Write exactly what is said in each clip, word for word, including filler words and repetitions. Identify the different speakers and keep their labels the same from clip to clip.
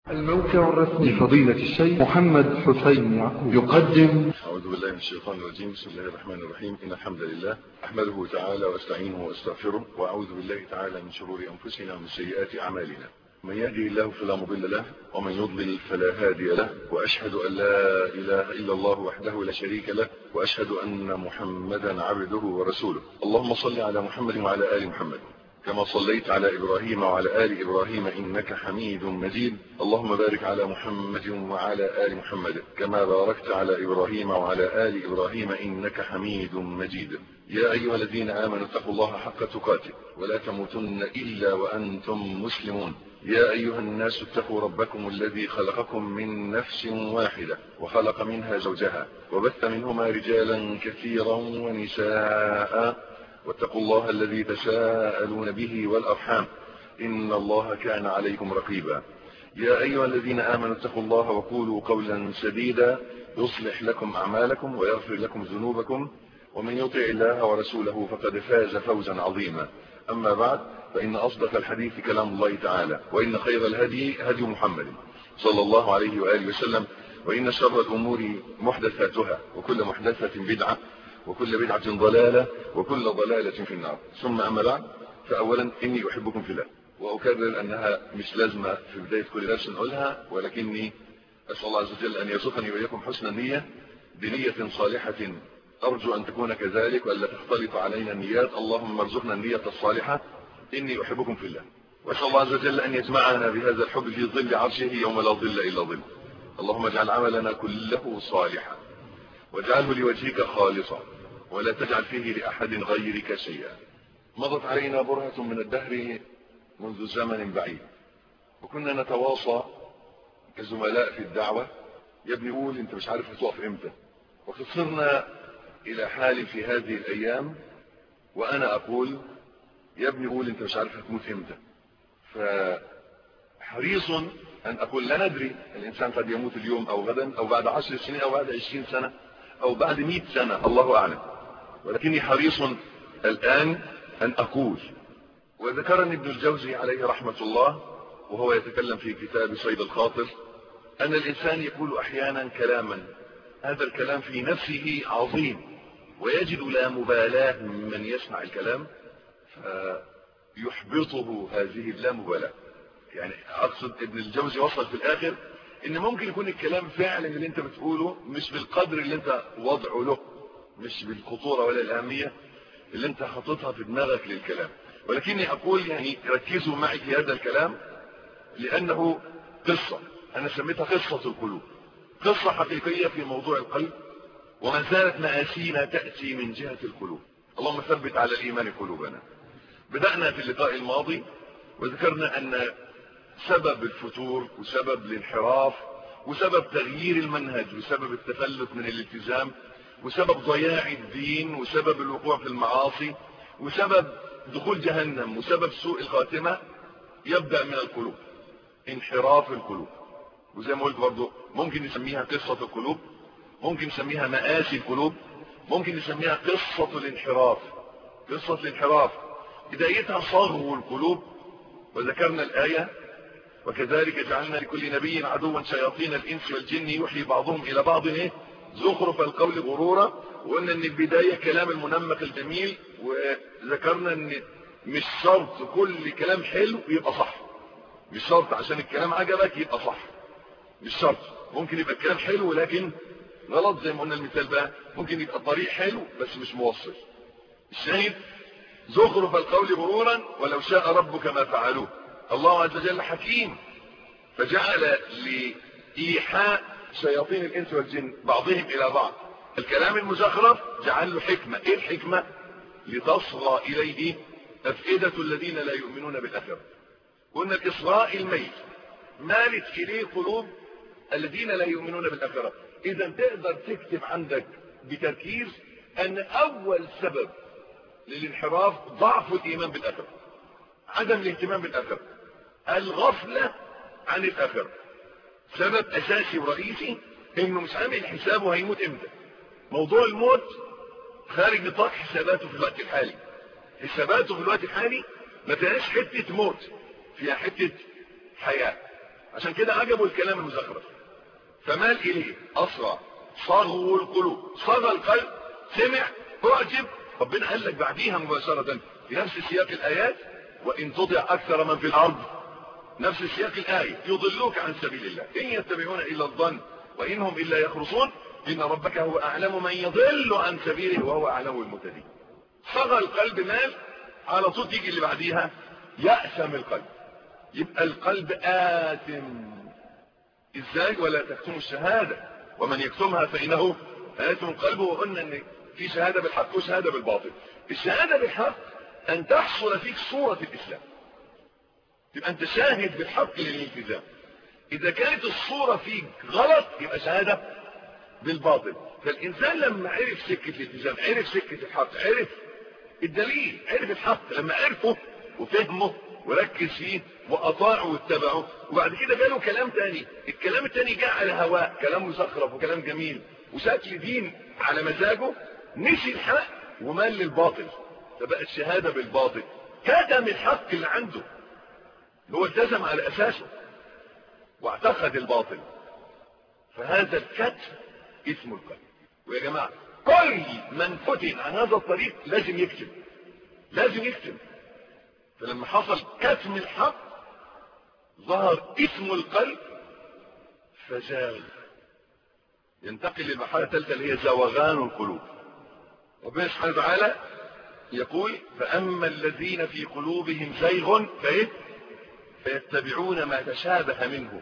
Speaker 1: الموقع الرسمي لفضيلة الشيخ محمد حسين يعقوب يقدم.
Speaker 2: أعوذ بالله من الشيطان الرجيم. بسم الله الرحمن الرحيم. إن الحمد لله أحمده تعالى واستعينه واستغفره، وأعوذ بالله تعالى من شرور أنفسنا ومن سيئات أعمالنا. من يهدي الله فلا مضل له، ومن يضلل فلا هادي له، وأشهد أن لا إله إلا الله وحده لا شريك له، وأشهد أن محمدا عبده ورسوله. اللهم صل على محمد وعلى آل محمد كما صليت على إبراهيم وعلى آل إبراهيم إنك حميد مجيد. اللهم بارك على محمد وعلى آل محمد كما باركت على إبراهيم وعلى آل إبراهيم إنك حميد مجيد. يا أيها الذين آمنوا اتقوا الله حق تقاته ولا تموتن إلا وأنتم مسلمون. يا أيها الناس اتقوا ربكم الذي خلقكم من نفس واحدة وخلق منها زوجها وبث منهما رجالا كثيرا ونساء، واتقوا الله الذي تساءلون به والأرحام إن الله كان عليكم رقيبا. يا أيها الذين آمنوا اتقوا الله وقولوا قولا سديدا يصلح لكم أعمالكم ويغفر لكم ذنوبكم، ومن يطع الله ورسوله فقد فاز فوزا عظيما. أما بعد، فإن أصدق الحديث كلام الله تعالى، وإن خير الهدي هدي محمد صلى الله عليه وآله وسلم، وإن شر الأمور محدثاتها، وكل محدثة بدعة، وكل بدعة ضلالة، وكل ضلالة في النار. ثم أما بعد، فأولا إني أحبكم في الله، وأكرر أنها مش لازمة في بداية كل درس نقولها، ولكني أسأل الله عز وجل أن يرزقني وإياكم حسن النية بنية صالحة، أرجو أن تكون كذلك وألا تختلط علينا النيات. اللهم ارزقنا النية الصالحة. إني أحبكم في الله، وأسأل الله عز وجل أن يجمعنا بهذا الحب في ظل عرشه يوم لا ظل إلا ظل. اللهم اجعل عملنا كله صالحا، واجعله لوجهك خالصا، ولا تجعل فيه لأحد غيرك شيئا. مضت علينا برهة من الدهر منذ زمن بعيد، وكنا نتواصى كزملاء في الدعوة. يا ابني قول انت مش عارف هتقف امتى، وخسرنا الى حال في هذه الايام وانا اقول يا ابني قول انت مش عارف هتموت امتى. فحريص ان اقول لا ندري، الانسان قد يموت اليوم او غدا او بعد عشر سنين او بعد عشرين سنة او بعد مئة سنة، الله اعلم، ولكني حريص الان ان اقول. وذكرني ابن الجوزي عليه رحمة الله وهو يتكلم في كتاب صيد الخاطر ان الانسان يقول احيانا كلاما هذا الكلام في نفسه عظيم، ويجد لا مبالاة من يسمع الكلام فيحبطه هذه اللامبالاة. يعني اقصد ابن الجوزي وصل في الاخر ان ممكن يكون الكلام فعلا اللي انت بتقوله مش بالقدر اللي انت وضعه له، مش بالخطورة ولا الاهمية اللي انت حاططها في دماغك للكلام، ولكني اقول يعني ركزوا معي في هذا الكلام لانه قصة، انا سميتها قصة القلوب، قصة حقيقية في موضوع القلب، وما زالت مآسينا تأتي من جهة القلوب. اللهم ثبت على الإيمان قلوبنا. بدأنا في اللقاء الماضي وذكرنا أن سبب الفتور وسبب الانحراف وسبب تغيير المنهج وسبب التفلت من الالتزام وسبب ضياع الدين وسبب الوقوع في المعاصي وسبب دخول جهنم وسبب سوء الخاتمة يبدأ من القلوب، انحراف القلوب. وزي ما قلت برضو ممكن نسميها قصة القلوب، ممكن نسميها مآسي القلوب، ممكن نسميها قصة الانحراف. قصة الانحراف بدايتها صغو القلوب، وذكرنا الآية وكذلك جعلنا لكل نبي عدوا شياطين الإنس والجن يوحي بعضهم إلى بعض ايه زخرف القول غرورا. وقلنا ان البداية كلام المنمق الجميل، وذكرنا ان مش شرط كل كلام حلو يبقى صح، مش شرط عشان الكلام عجبك يبقى صح، مش شرط. ممكن يبقى الكلام حلو لكن غلط، زي ما قلنا المثال بقى ممكن يبقى الطريق حلو بس مش موصل. الشاهد زخرف القول غرورا ولو شاء ربك ما فعلوه. الله عز وجل حكيم فجعل لإيحاء شياطين الإنس والجن بعضهم إلى بعض الكلام المزخرف، جعل له حكمة. إيه الحكمة؟ لتصغى إليه أفئدة الذين لا يؤمنون بالآخرة. قلنا الإصغاء الميت مالت إليه قلوب الذين لا يؤمنون بالآخرة. إذا تقدر تكتب عندك بتركيز أن أول سبب للانحراف ضعف الإيمان بالآخرة، عدم الاهتمام بالآخرة، الغفلة عن الآخرة. سبب أساسي ورئيسي إنه مش عامل حسابه هيموت إمتى. موضوع الموت خارج نطاق حساباته في الوقت الحالي. حساباته في الوقت الحالي ما فيهاش حتة موت، فيها حتة حياة. عشان كده عجبوا الكلام المزخرف فمال اليه اسرع صغوا القلوب. صغى القلب، سمع، اعجب، ربنا قال لك بعديها مباشرة في نفس سياق الايات وان تطع اكثر من في الارض، نفس سياق الايه، يضلوك عن سبيل الله ان يتبعون الا الظن وانهم الا يخرصون ان ربك هو اعلم من يضل عن سبيله وهو اعلم المهتدين. صغى القلب مال، على طول تيجي اللي بعديها يأثم القلب. يبقى القلب آثم. ازاي؟ ولا تكتموا الشهادة ومن يكتمها فإنه آثم قلبه. وقلنا ان في شهادة بالحق وشهادة بالباطل. الشهادة بالحق ان تحصل فيك صورة الاسلام، تبقى انت شاهد بالحق للالتزام. اذا كانت الصورة فيك غلط يبقى شهادة بالباطل. فالانسان لما عرف سكة الالتزام، عرف سكة الحق، عرف الدليل، عرف الحق، لما عرفه وفهمه وركز فيه واطاعه واتبعه، وبعد كده جاله كلام تاني، الكلام التاني جاء على هواء، كلام مزخرف وكلام جميل وشكل دين على مزاجه، نسي الحق ومال للباطل، فبقى الشهادة بالباطل. كتم الحق اللي عنده، هو التزم على اساسه واعتقد الباطل، فهذا الكتم اسم القلب. ويا جماعة كل من فتن عن هذا الطريق لازم يكتم، لازم يكتم. فلما حصل كتم الحق ظهر اسم القلب فزاغ، ينتقل للمرحلة الثالثة اللي هي زوغان القلوب. ربنا سبحانه وتعالى يقول فأما الذين في قلوبهم زيغ فإيه؟ فيتبعون ما تشابه منه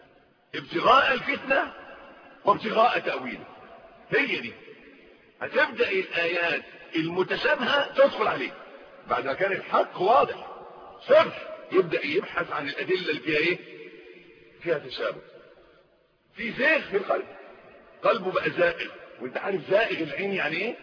Speaker 2: ابتغاء الفتنة وابتغاء تأويله. هي دي هتبدأ الآيات المتشابهة تدخل عليه بعد ما كان الحق واضح صرف، يبدأ يبحث عن الأدلة اللي فيها ايه؟ فيها تشابه. في زيغ في القلب، قلبه بقى زائغ. وانت عارف زائغ العين يعني ايه؟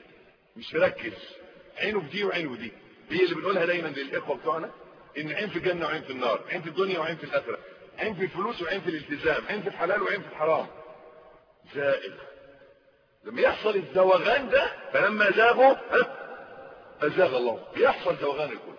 Speaker 2: مش مركز، عينه في دي وعينه في دي. هي اللي بنقولها دايما للإخوة بتوعنا، ان عين في الجنة وعين في النار، عين في الدنيا وعين في الآخرة، عين في الفلوس وعين في الالتزام، عين في الحلال وعين في الحرام. زائغ. لما يحصل الزوغان ده فلما زاغوا أزاغ الله، يحصل زوغان القلوب،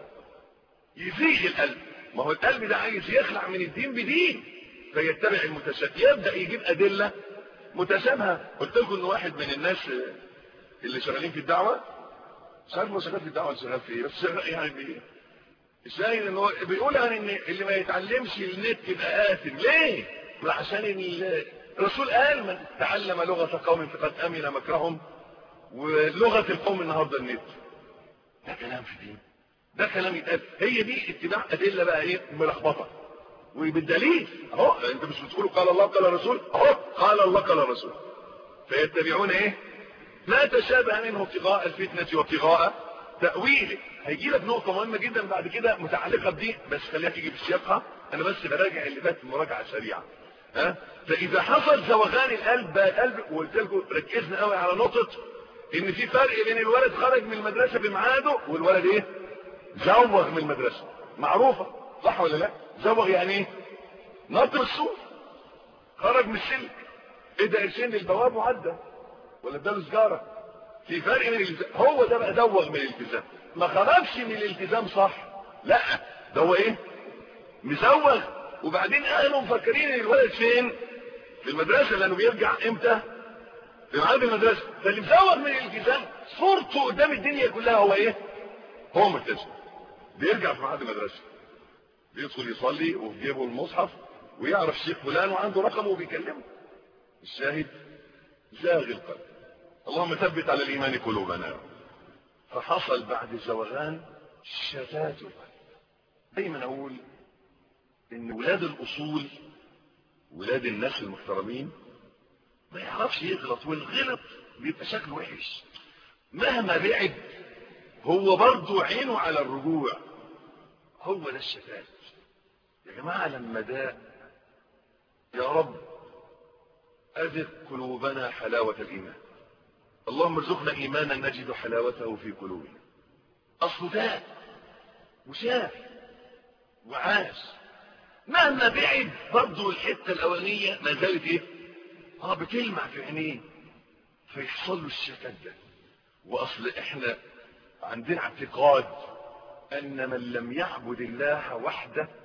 Speaker 2: يزيغ القلب. ما هو القلب ده عايز يخلع من الدين بدين فيتبع المتشابه، يبدأ يجيب أدلة متشابهة. قلت لكم ان واحد من الناس اللي شغالين في الدعوة، مش عارف هو شغال في الدعوة شغال في ايه، بس شغال يعني الشاهد ان هو بيقول عن ان اللي ما يتعلمش النت يبقى آثم. ليه؟ عشان الرسول قال من تعلم لغة قوم فقد أمن مكرهم، ولغة القوم النهارده النت. ده كلام في دين، ده كلام يتقال. هي دي اتباع أدلة بقى ايه ملخبطة وبالدليل اهو. انت مش بتقولوا قال الله قال الرسول، اهو قال الله قال الرسول. فيتبعون ايه؟ ما تشابه منه ابتغاء الفتنة وابتغاء تأويله. هيجي لك نقطة مهمة جدا بعد كده متعلقة بدي، بس خليها تيجي في سياقها، انا بس براجع اللي فات مراجعة سريعة. ها؟ فاذا حصل زوغان القلب بقى القلب، وقلت لكم ركزنا قوي على نقطة ان في فرق بين الولد خرج من المدرسة بميعاده والولد ايه؟ زوغ من المدرسة. معروفة صح ولا لا؟ زوغ يعني ايه؟ نط السور، خرج من السلك، ادى قرشين للبواب وعدى، ولا اداله سجارة. في فرق من الالتزام، هو ده بقى زوغ من الالتزام. ما خرجش من الالتزام صح، لا ده هو ايه؟ مزوغ. وبعدين اهله مفكرين ان الولد فين؟ في المدرسة، لانه بيرجع امتى؟ في ميعاد المدرسة. فاللي مزوغ من الالتزام صورته قدام الدنيا كلها هو ايه؟ هو ملتزم، بيرجع في ميعاد المدرسة، بيدخل يصلي وفي جيبه المصحف ويعرف شيخ فلان وعنده رقمه وبيكلمه. الشاهد زاغ القلب. اللهم ثبت على الإيمان قلوبنا. فحصل بعد الزوغان شتات القلب. دايما أقول إن ولاد الأصول، ولاد الناس المحترمين، ما يعرفش يغلط، والغلط بيبقى شكله وحش مهما بعد، هو برضو عينه على الرجوع. هو ده الشتات يا جماعة. لما ده يا رب أذق قلوبنا حلاوة الإيمان، اللهم ارزقنا إيمانا نجد حلاوته في قلوبنا. أصل ده وشاف وعاش مهما بعد برضو الحتة الأولانية ما زالت إيه؟ آه بتلمع في عينيه، فيحصل له الشتات ده. وأصل إحنا عندنا اعتقاد أن من لم يعبد الله وحده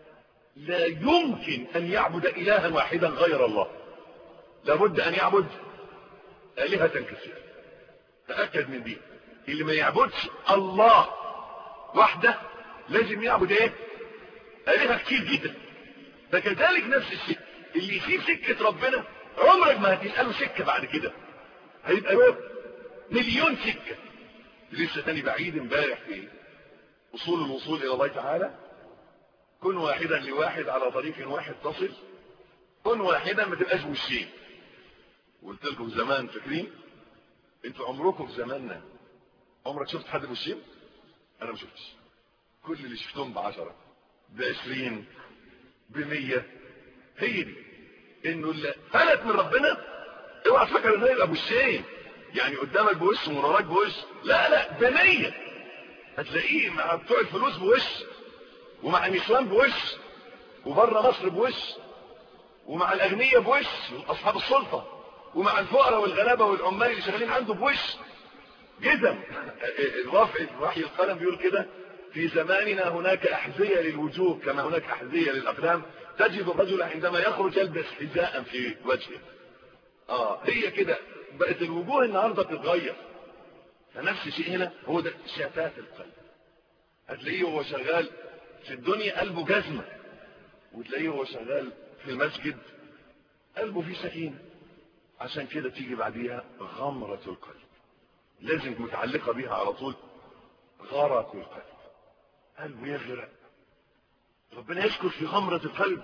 Speaker 2: لا يمكن أن يعبد إلها واحدا غير الله، لابد أن يعبد آلهة كثيرة. تأكد من دي، اللي ما يعبدش الله وحده لازم يعبد ايه؟ آلهة كتير جدا. فكذلك نفس الشيء اللي يسيب سكة ربنا عمرك ما هتلقى له سكة بعد كده، هيبقى له مليون سكة. لسه تاني بعيد امبارح في اصول الوصول الى الله تعالى، كن واحدا لواحد على طريق واحد تصل، كن واحدا ما تبقاش وشين. قلت لكم زمان، فاكرين انتوا عمركم في زماننا عمرك شفت حد بوشين؟ انا ما شفتش. كل اللي شفتهم بعشرة بعشرين بمية. هي دي انه اللي فلت من ربنا اوعى تفكر انه يبقى بوشين، يعني قدامك بوش ومن وراك بوش، لا لا، بمية. هتلاقيه مع بتوع الفلوس بوش، ومع النسوان بوش، وبره مصر بوش، ومع الاغنياء بوش اصحاب السلطه، ومع الفقراء والغلابه والعمال اللي شغالين عنده بوش جدا. الرافع وحي القلم بيقول كده: في زماننا هناك احذيه للوجوه كما هناك احذيه للاقدام، تجد الرجل عندما يخرج يلبس حذاء في وجهه. اه هي كده بقت الوجوه النهارده بتتغير. فنفس الشيء هنا، هو ده شتات القلب. هتلاقيه هو شغال في الدنيا قلبه جزمه، وتلاقيه هو شغال في المسجد قلبه فيه سكينه. عشان كده تيجي بعديها غمرة القلب، لازم متعلقة بيها على طول غرق القلب، قلبه يغرق. ربنا يذكر في غمرة القلب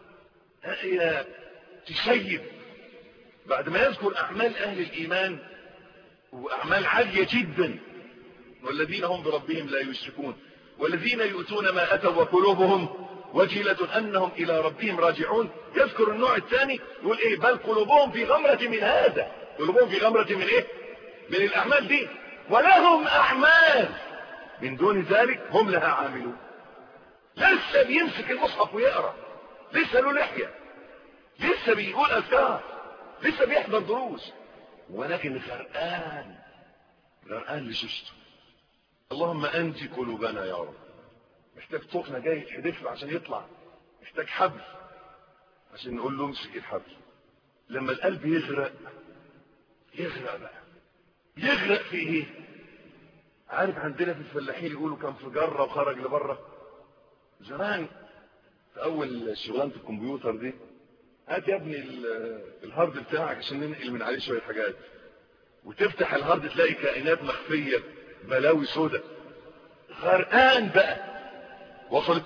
Speaker 2: آية تشيب بعد ما يذكر أعمال أهل الإيمان وأعمال عالية جدا: والذين هم بربهم لا يشركون والذين يؤتون ما أتوا وقلوبهم وجلة أنهم إلى ربهم راجعون. يذكر النوع الثاني يقول إيه؟ بل قلوبهم في غمرة من هذا. قلوبهم في غمرة من إيه؟ من الأعمال دي. ولهم أعمال من دون ذلك هم لها عاملون. لسه بيمسك المصحف ويقرأ، لسه له لحية، لسه بيقول أذكار، لسه بيحضر دروس، ولكن غرقان غرقان لشوشته. اللهم أنجي قلوبنا يا رب. محتاج طقنا جاي يتحدف له عشان يطلع، محتاج حبل عشان نقول له امسك الحبل. لما القلب يغرق، يغرق بقى يغرق في ايه؟ عارف عندنا في الفلاحين يقولوا كان في جره وخرج لبره. زمان في اول شغلانه الكمبيوتر دي، هات يا ابني الهارد بتاعك عشان ننقل من عليه شويه حاجات، وتفتح الهارد تلاقي كائنات مخفيه بلاوي سوداء. غرقان بقى، وصلت؟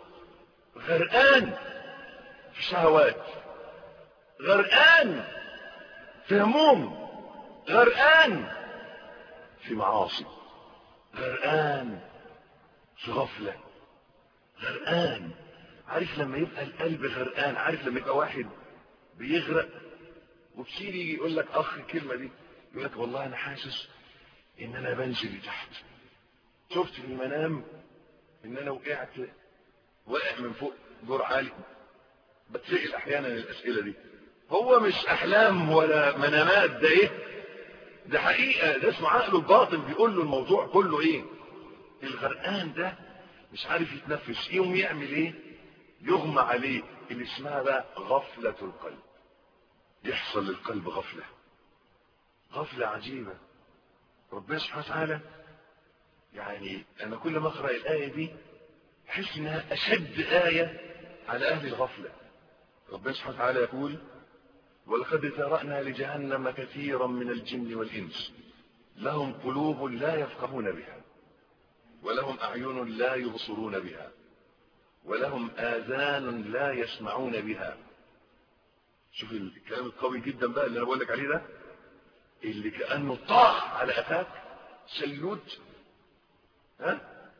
Speaker 2: غرقان في شهوات، غرقان في هموم، غرقان في معاصي، غرقان في غفلة، غرقان. عارف لما يبقى القلب غرقان؟ عارف لما يبقى واحد بيغرق وبشير يجي يقول لك اخ الكلمة دي، يقول لك والله انا حاسس ان انا بنزل لتحت، شفت في المنام ان انا وقعت وقع من فوق دور عالي. بتسأل احيانا الاسئلة دي، هو مش احلام ولا منامات، ده ايه؟ ده حقيقة، ده اسمه عقله الباطن بيقول له الموضوع كله ايه. الغرقان ده مش عارف يتنفس، يوم يعمل ايه؟ يغمى عليه، اللي اسمها بقى غفلة القلب. يحصل للقلب غفلة، غفلة عجيبة. ربنا سبحانه وتعالى يعني انا كل ما اقرأ الآية دي احس انها اشد آية على اهل الغفلة. ربنا سبحانه وتعالى يقول: ولقد ذرأنا لجهنم كثيرا من الجن والإنس لهم قلوب لا يفقهون بها ولهم أعين لا يبصرون بها ولهم آذان لا يسمعون بها. شوف الكلام القوي جدا بقى اللي انا بقول لك عليه ده، اللي كأنه طاح على قفاك شلوت. ها؟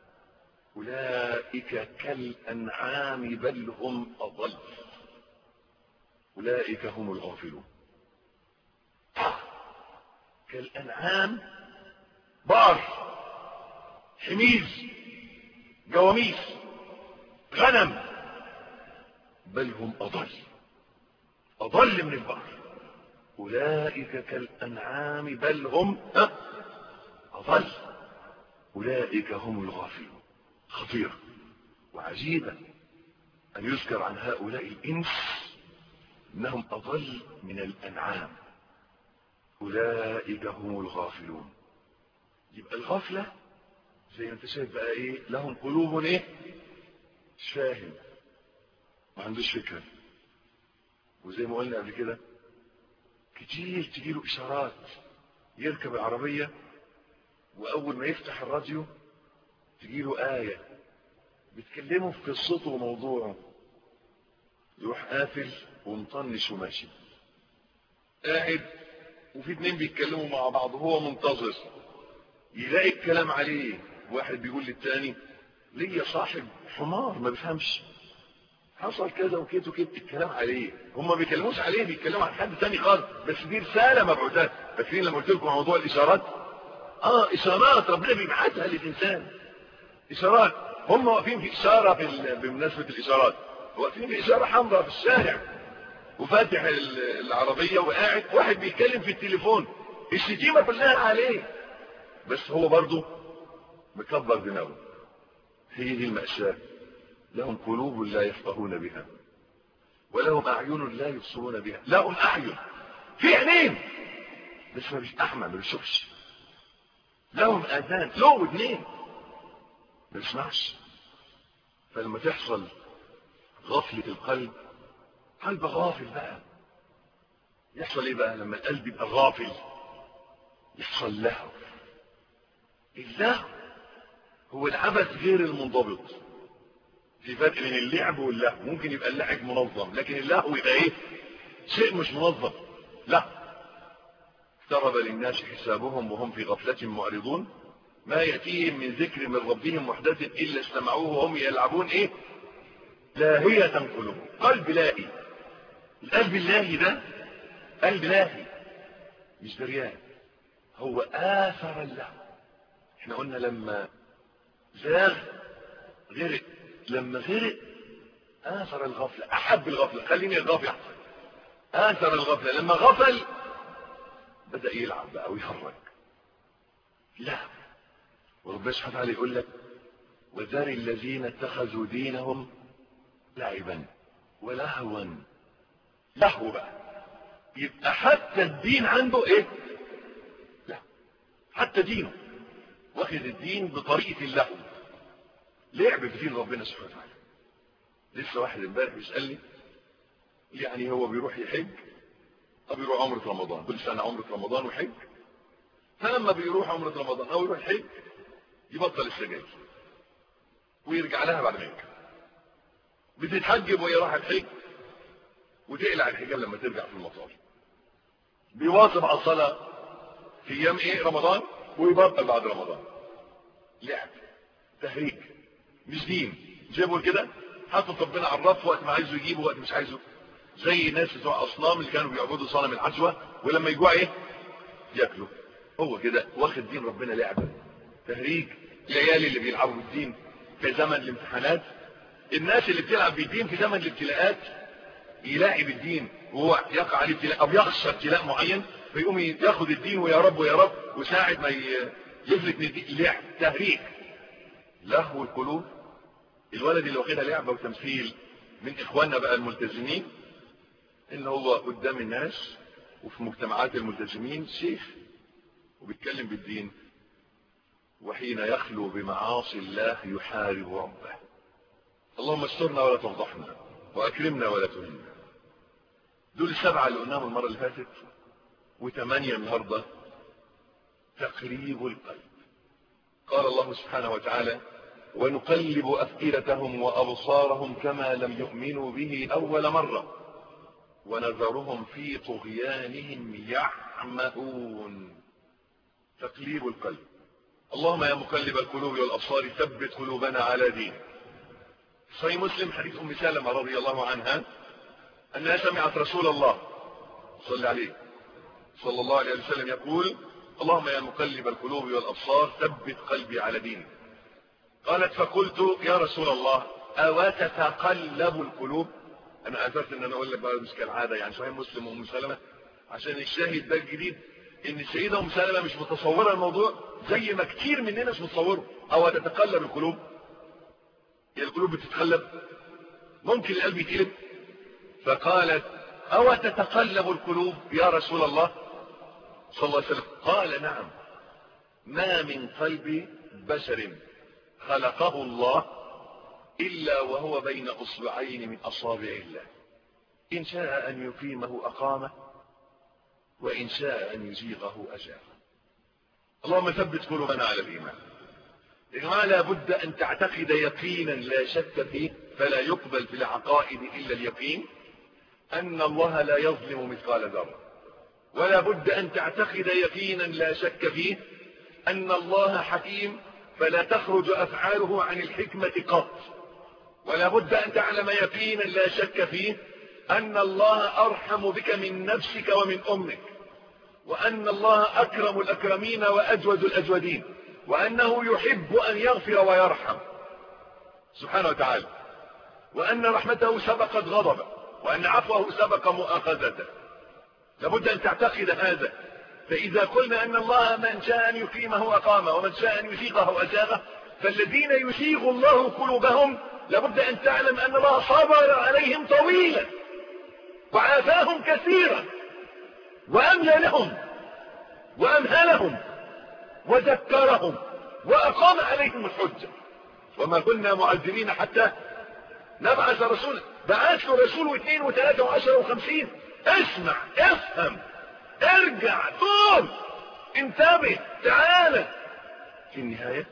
Speaker 2: أولئك كالأنعام بل هم أضل أولئك هم الغافلون. كالأنعام، بقر، حمير، جواميس، غنم، بل هم أضل أضل من البقر. أولئك كالأنعام بل هم أضل أولئك هم الغافلون. خطيرة وعجيبة. أن يذكر عن هؤلاء الإنس إنهم أضل من الأنعام، أولئك هم الغافلون. يبقى الغفلة زي ما انت شايف بقى ايه، لهم قلوب ايه مش فاهم، ما عندوش فكرة. وزي ما قلنا قبل كده كتير تجيله إشارات، يركب العربية وأول ما يفتح الراديو تجيله آية بتكلمه في قصته وموضوعه، يروح قافل ومطنش وماشي. قاعد وفي اتنين بيتكلموا مع بعض وهو منتظر، يلاقي الكلام عليه، واحد بيقول للتاني ليه يا صاحب حمار ما بيفهمش، حصل كذا وكده وكده، الكلام عليه. هم ما بيكلموش عليه، بيتكلموا عن حد تاني خالص، بس دي رساله مبعوثات. فاكرين لما قلت لكم موضوع الاشارات؟ اه اشارات ربنا بيبعتها للانسان، اشارات. هم واقفين في اشاره في بمناسبه الاشارات، واقفين في اشاره حمراء في الشارع وفاتح العربيه وقاعد، واحد بيتكلم في التليفون، الشتيمه كلها عليه، بس هو برضه مكبر دماغه. هي دي المأساة. لهم قلوب لا يفقهون بها ولهم أعين لا يبصرون بها. لهم أعين، في عينين بس ما بيش أحمى، ما بيشوفش. لهم آذان، له ودنين ما بيسمعش. فلما تحصل غفلة القلب، قلب غافل بقى، يحصل ايه بقى لما القلب يبقى غافل؟ يحصل لهو. اللهو هو العبث غير المنضبط. في فرق بين اللعب واللهو. ممكن يبقى اللعب منظم، لكن اللهو يبقى ايه؟ شيء مش منظم. لا، اقترب للناس حسابهم وهم في غفلة معرضون، ما يأتيهم من ذكر من ربهم محدث إلا استمعوه وهم يلعبون ايه؟ لاهية قلوبهم. قلب لاهي. القلب اللاهي ده قلب لاهي مش دريان، هو آثر اللهو. احنا قلنا لما زاغ غرق، لما غرق آثر الغفلة، أحب الغفلة، خليني الغافل أحسن. آثر الغفلة، لما غفل بدأ يلعب بقى ويخرج. لا، وربنا سبحانه وتعالى يقول لك وذر الذين اتخذوا دينهم لعبا ولهوا. لهو بقى، يبقى حتى الدين عنده ايه؟ لا، حتى دينه واخد الدين بطريقة اللهو، لعب في دين ربنا سبحانه وتعالى. لسه واحد امبارح بيسألني يعني هو بيروح يحج او بيروح عمرة رمضان، كل سنة عمرة رمضان وحج، فلما بيروح عمرة رمضان او يروح حج يبطل السجاير ويرجع لها بعد ما يرجع. بتتحجب وهي رايحة الحج وتقلع الحجاب لما ترجع في المطار. بيواظب على الصلاة في ايام ايه؟ رمضان، ويبطل بعد رمضان. لعب، تهريج، مش دين. جابوا كده حاطط ربنا على الرف، وقت ما عايزه يجيبه وقت مش عايزه، زي الناس بتوع اصنام اللي كانوا بيعبدوا صنم العجوه ولما يجوع ايه؟ ياكلوا. هو كده واخد دين ربنا لعبه، تهريج. العيال اللي بيلعبوا بالدين في زمن الامتحانات، الناس اللي بتلعب بالدين في زمن الابتلاءات، يلاقي بالدين وهو يقع عليه ابتلاء او يخشى ابتلاء معين فيقوم ياخد الدين ويا رب ويا رب، وساعد ما يفلت من الدين. لعب، تهريج، لهو القلوب. الولد اللي واخدها لعبه وتمثيل من اخواننا بقى الملتزمين، ان هو قدام الناس وفي مجتمعات الملتزمين شيخ وبيتكلم بالدين، وحين يخلو بمعاصي الله يحارب ربه. اللهم استرنا ولا تفضحنا واكرمنا ولا تهنا. دول السبعه اللي قلناهم المره اللي فاتت، وثمانيه النهارده. تقليب القلب. قال الله سبحانه وتعالى ونقلب أفئدتهم وأبصارهم كما لم يؤمنوا به أول مرة ونذرهم في طغيانهم يعمهون. تقليب القلب. اللهم يا مقلب القلوب والأبصار ثبت قلوبنا على دينك. صحيح مسلم حديث أم سلمة رضي الله عنها أنها سمعت رسول الله صلى عليه صلى الله عليه وسلم يقول اللهم يا مقلب القلوب والأبصار ثبت قلبي على دينك. قالت فقلت يا رسول الله أو تتقلب القلوب؟ أنا أثرت أن أنا أقول لك بقى مش كالعادة، يعني صحيح مسلم وأم سلمة عشان الشاهد ده الجديد، إن السيدة أم سلمة مش متصورة الموضوع زي ما كتير مننا مش متصوره. أو تتقلب القلوب؟ هي القلوب بتتقلب؟ ممكن القلب يتقلب. فقالت أو تتقلب القلوب يا رسول الله صلى الله عليه وسلم؟ قال نعم، ما من قلب بشر خلقه الله إلا وهو بين أصبعين من أصابع الله، إن شاء أن يقيمه أقامه وإن شاء أن يزيغه أزاغه. اللهم ثبت قلوبنا على الإيمان. يا جماعة لابد أن تعتقد يقينا لا شك فيه، فلا يقبل في العقائد إلا اليقين، أن الله لا يظلم مثقال ذرة. ولا بد أن تعتقد يقينا لا شك فيه أن الله حكيم فلا تخرج أفعاله عن الحكمة قط. ولا بد أن تعلم يقينا لا شك فيه أن الله أرحم بك من نفسك ومن أمك، وأن الله أكرم الأكرمين وأجود الأجودين، وأنه يحب أن يغفر ويرحم سبحانه وتعالى، وأن رحمته سبقت غضبه، وأن عفوه سبق مؤاخذته. لابد أن تعتقد هذا. فإذا قلنا أن الله من شاء أن يقيمه أقامه ومن شاء أن يزيغه أزاغه، فالذين يزيغ الله قلوبهم لابد أن تعلم أن الله صبر عليهم طويلا وعافاهم كثيرا وأملى لهم وأمهلهم وذكرهم وأقام عليهم الحجة. وما كنا معذبين حتى نبعث رسولا. بعث له رسول واثنين وثلاثة وعشرة وخمسين. اسمع، افهم، ارجع، طول، انتبه، تعالى. في النهاية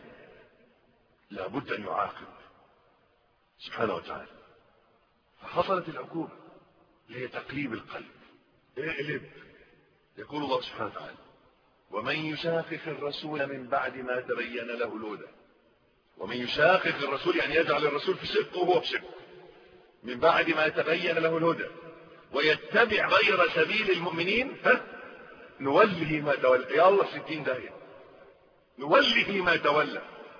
Speaker 2: لابد أن يعاقب سبحانه وتعالى. فحصلت العقوبة اللي هي تقليب القلب. اقلب. يقول الله سبحانه وتعالى ومن يشاقق الرسول من بعد ما تبين له الهدى. ومن يشاقق الرسول يعني يجعل الرسول في شق وهو في شق. من بعد ما تبين له الهدى ويتبع غير سبيل المؤمنين ها نوله ما تولى. يا الله ستين داهية. نوله ما تولى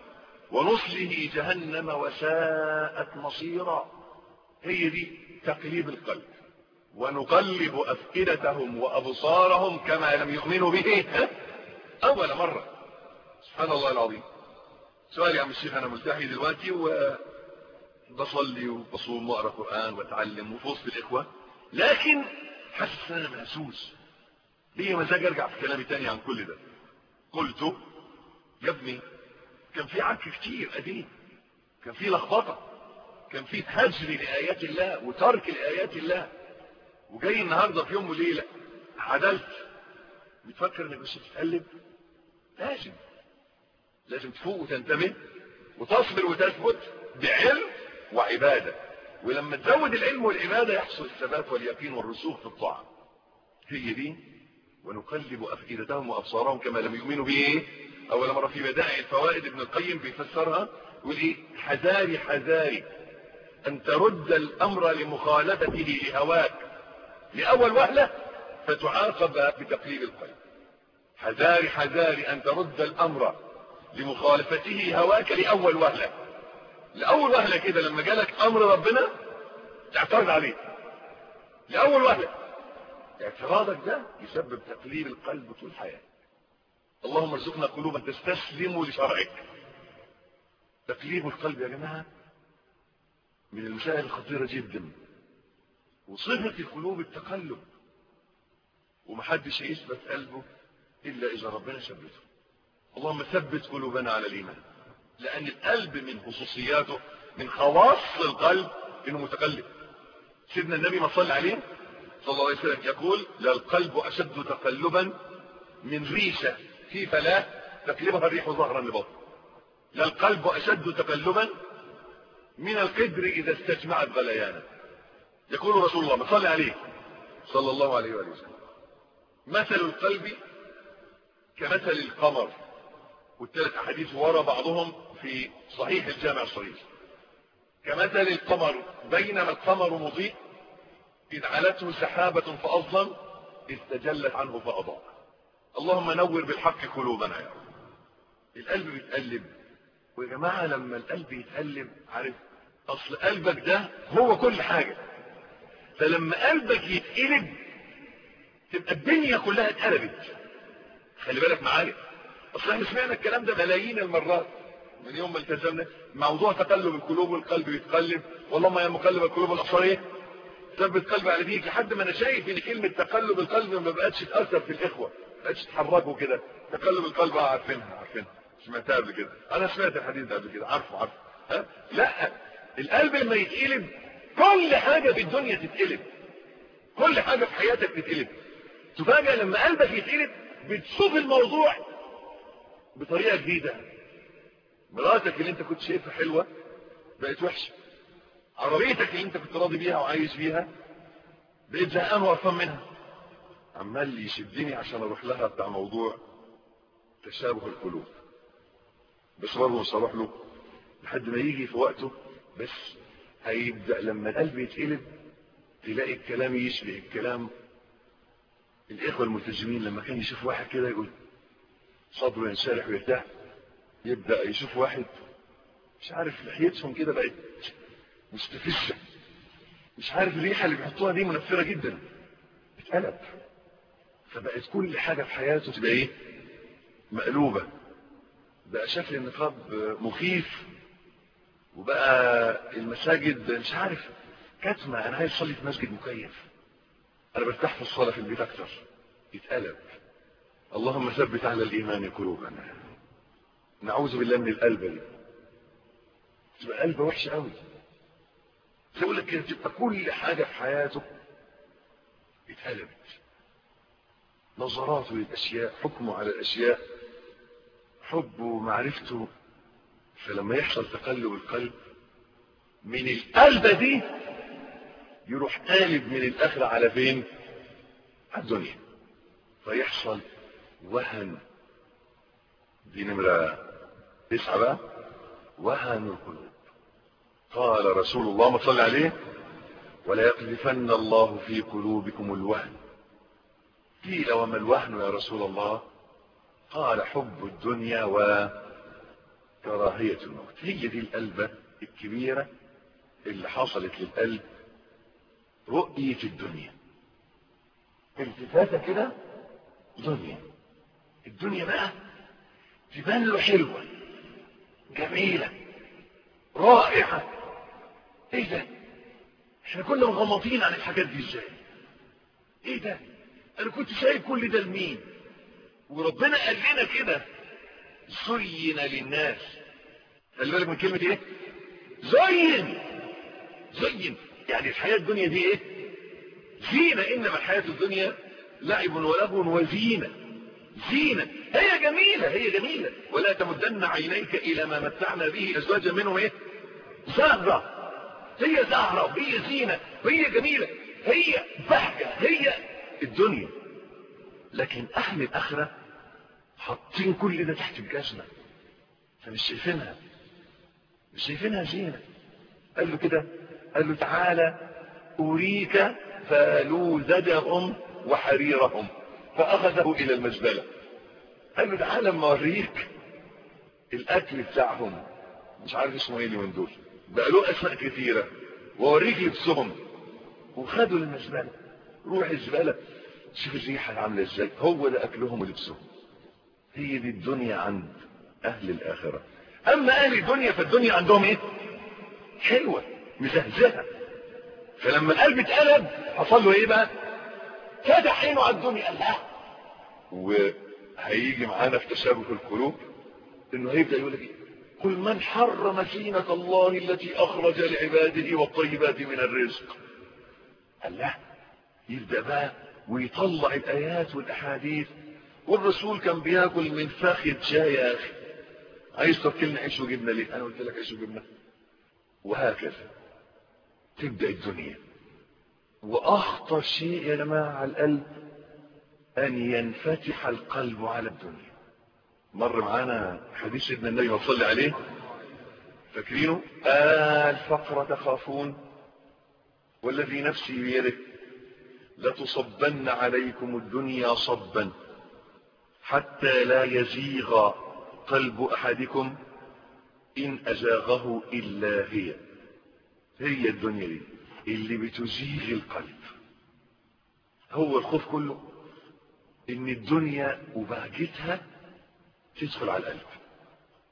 Speaker 2: ونصله جهنم وساءت مصيرا. هي دي تقليب القلب. ونقلب أفئدتهم وأبصارهم كما لم يؤمنوا به أول مرة. سبحان الله العظيم. سؤال يا عم الشيخ، أنا ملتحي دلوقتي وبصلي وبصوم وأقرأ قرآن وأتعلم وفي وسط الإخوة، لكن حاسس أنا مهزوز. ليه مزاج أرجع في كلامي تاني عن كل ده؟ قلت يا ابني كان في عك كتير قديم، كان في لخبطة، كان في هجر لآيات الله وترك لآيات الله، وجاي النهاردة في يوم وليلة عدلت. بتفكر انك مش هتتقلب؟ لازم لازم تفوق وتنتبه وتصبر وتثبت بعلم وعبادة. ولما تزود العلم والعبادة يحصل الثبات واليقين والرسوخ في الطاعة. هي دي ونقلب أفئدتهم وأبصارهم كما لم يؤمنوا به. أول مرة في بدائع الفوائد ابن القيم بيفسرها يقول ايه؟ حذاري حذاري أن ترد الأمر لمخالفته لهواك لأول وهلة فتعاقب بتقليب القلب. حذاري حذاري أن ترد الأمر لمخالفته هواك لأول وهلة. لأول وهلة كده لما جالك أمر ربنا تعترض عليه لأول وهلة. اعتراضك ده يسبب تقليب القلب طول الحياة. اللهم ارزقنا قلوبا تستسلم لشرعك. تقليب القلب يا جماعة من المسائل الخطيرة جدا. وصفة القلوب التقلب، ومحدش يثبت قلبه إلا إذا ربنا ثبته. اللهم ثبت قلوبنا على الإيمان، لأن القلب من خصوصياته من خواص القلب إنه متقلب. سيدنا النبي ما صلى عليه صلى الله عليه وسلم يقول لا القلب أشد تقلبا من ريشة في فلاة تقلبها الريح ظهرا لبطن. لا القلب أشد تقلبا من القدر إذا استجمعت غليانا. يقول رسول الله ما صلى عليه صلى الله عليه وآله وسلم مثل القلب كمثل القمر. والثلاث أحاديث وراء بعضهم في صحيح الجامع الصغير. كمثل القمر بينما القمر مضيء إذ علته سحابة فأظلم إذ تجلت عنه فأضاء. اللهم نور بالحق قلوبنا يا رب. القلب بيتقلب. ويا جماعة لما القلب يتقلب عارف أصل قلبك ده هو كل حاجة. فلما قلبك يتقلب تبقى الدنيا كلها اتقلبت. خلي بالك معايا، اصل احنا سمعنا الكلام ده ملايين المرات. من يوم ما التزمنا موضوع تقلب القلوب والقلب يتقلب، والله ما يا مقلب القلوب الابصار ايه ثبت قلبي على ديك، لحد ما انا شايف ان كلمه تقلب القلب ما بقتش تاثر في الاخوه، ما بقتش تحركوا كده. تقلب القلب عارفينها عارفينها سمعتها قبل كده، انا سمعت الحديث ده قبل كده، عارفه عارفه ها. لا، القلب لما يتقلب كل حاجه في الدنيا تتقلب، كل حاجه في حياتك تتقلب. تفاجئ لما قلبك يتقلب بتشوف الموضوع بطريقه جديده. مراتك اللي انت كنت شايفها حلوه بقت وحشه، عربيتك اللي انت كنت راضي بيها وعايش بيها بقيت زهقان وقرفان منها. عمال يشدني عشان اروح لها بتاع موضوع تشابه القلوب، بس برضه مش هروح له لحد ما يجي في وقته. بس هيبدا لما القلب يتقلب تلاقي الكلام يشبه الكلام. الاخوه الملتزمين لما كان يشوف واحد كده يقول صدره ينشرح ويرتاح، يبدا يشوف واحد مش عارف لحيتهم كده بقت مستفزه، مش عارف الريحه اللي بيحطوها دي منفره جدا، اتقلب. فبقت كل حاجه في حياته تبقى ايه؟ مقلوبه. بقى شكل النقاب مخيف، وبقى المساجد مش عارف كتمه. انا عايز اصلي في مسجد مكيف، انا برتاح في الصلاه في البيت اكتر. يتقلب. اللهم ثبت على الايمان قلوبنا. نعوذ بالله من القلب دي، تبقى قلبه وحشه قوي. تقول لك كده تبقى كل حاجه في حياته اتقلبت، نظراته للاشياء، حكمه على الاشياء، حبه ومعرفته. فلما يحصل تقلب القلب من القلب دي يروح قالب من الاخره على فين؟ على الدنيا. فيحصل وهن. دي نمره تسعه بقى، وهن القلوب. قال رسول الله ما صلى عليه ولا يقذفن الله في قلوبكم الوهن. قيل وما الوهن يا رسول الله؟ قال حب الدنيا وكراهية الموت. هي دي القلبة الكبيرة اللي حصلت للقلب، رؤية الدنيا، التفاتة كده دنيا. الدنيا بقى تبان له حلوة جميلة رائعة. ايه ده؟ احنا كنا مغمضين عن الحاجات دي ازاي؟ ايه ده؟ انا كنت شايف كل ده لمين؟ وربنا قال لنا كده زين للناس. خلي بالك من كلمة ايه؟ زين. زين يعني الحياة الدنيا دي ايه؟ زينة. انما الحياة الدنيا لعب ولهو وزينة. زينة. هي جميلة، هي جميلة. ولا تمدن عينيك الى ما متعنا به ازواجا منهم ايه؟ زهرة. هي زهرة وهي زينة وهي جميلة، هي بهجة، هي الدنيا. لكن اهل الاخرة حاطين كل ده تحت الجزمة، فمش شايفينها، مش شايفينها زينة. قال له كده، قال له تعالى أريك فلوذجهم وحريرهم، فأخذه إلى المزبلة. قال له تعالى اما أوريك الأكل بتاعهم، مش عارف اسمه ايه اللي من دول، بقى له أسماء كثيرة، وأوريك لبسهم. وخدوا للمزبلة. روح الزبالة شوف الريحة عاملة ازاي، هو ده أكلهم ولبسهم. هي دي الدنيا عند أهل الآخرة. أما أهل الدنيا فالدنيا عندهم ايه؟ حلوة مزهزهة. فلما القلب اتقلب حصل له ايه بقى؟ فتح عينه على الدنيا. قال لا. وهيجي معانا في تشابه القلوب انه هيبدا يقول لك ايه؟ قل من حرم زينة الله التي اخرج لعباده والطيبات من الرزق. قال لا. يبدا بقى ويطلع الايات والاحاديث. والرسول كان بياكل من فاخذ شاي يا اخي، عايز تاكلنا عيش وجبنه ليه؟ انا قلت لك عيش وجبنه. وهكذا تبدأ الدنيا. وأخطر شيء يا جماعة على القلب أن ينفتح القلب على الدنيا. مر معانا حديث سيدنا النبي وصلى عليه، فاكرينه؟ آه الفقر تخافون والذي نفسي بيده لتصبن عليكم الدنيا صبا حتى لا يزيغ قلب أحدكم إن أزاغه إلا هي. هي الدنيا دي اللي بتزيغ القلب. هو الخوف كله ان الدنيا وبهجتها تدخل على القلب.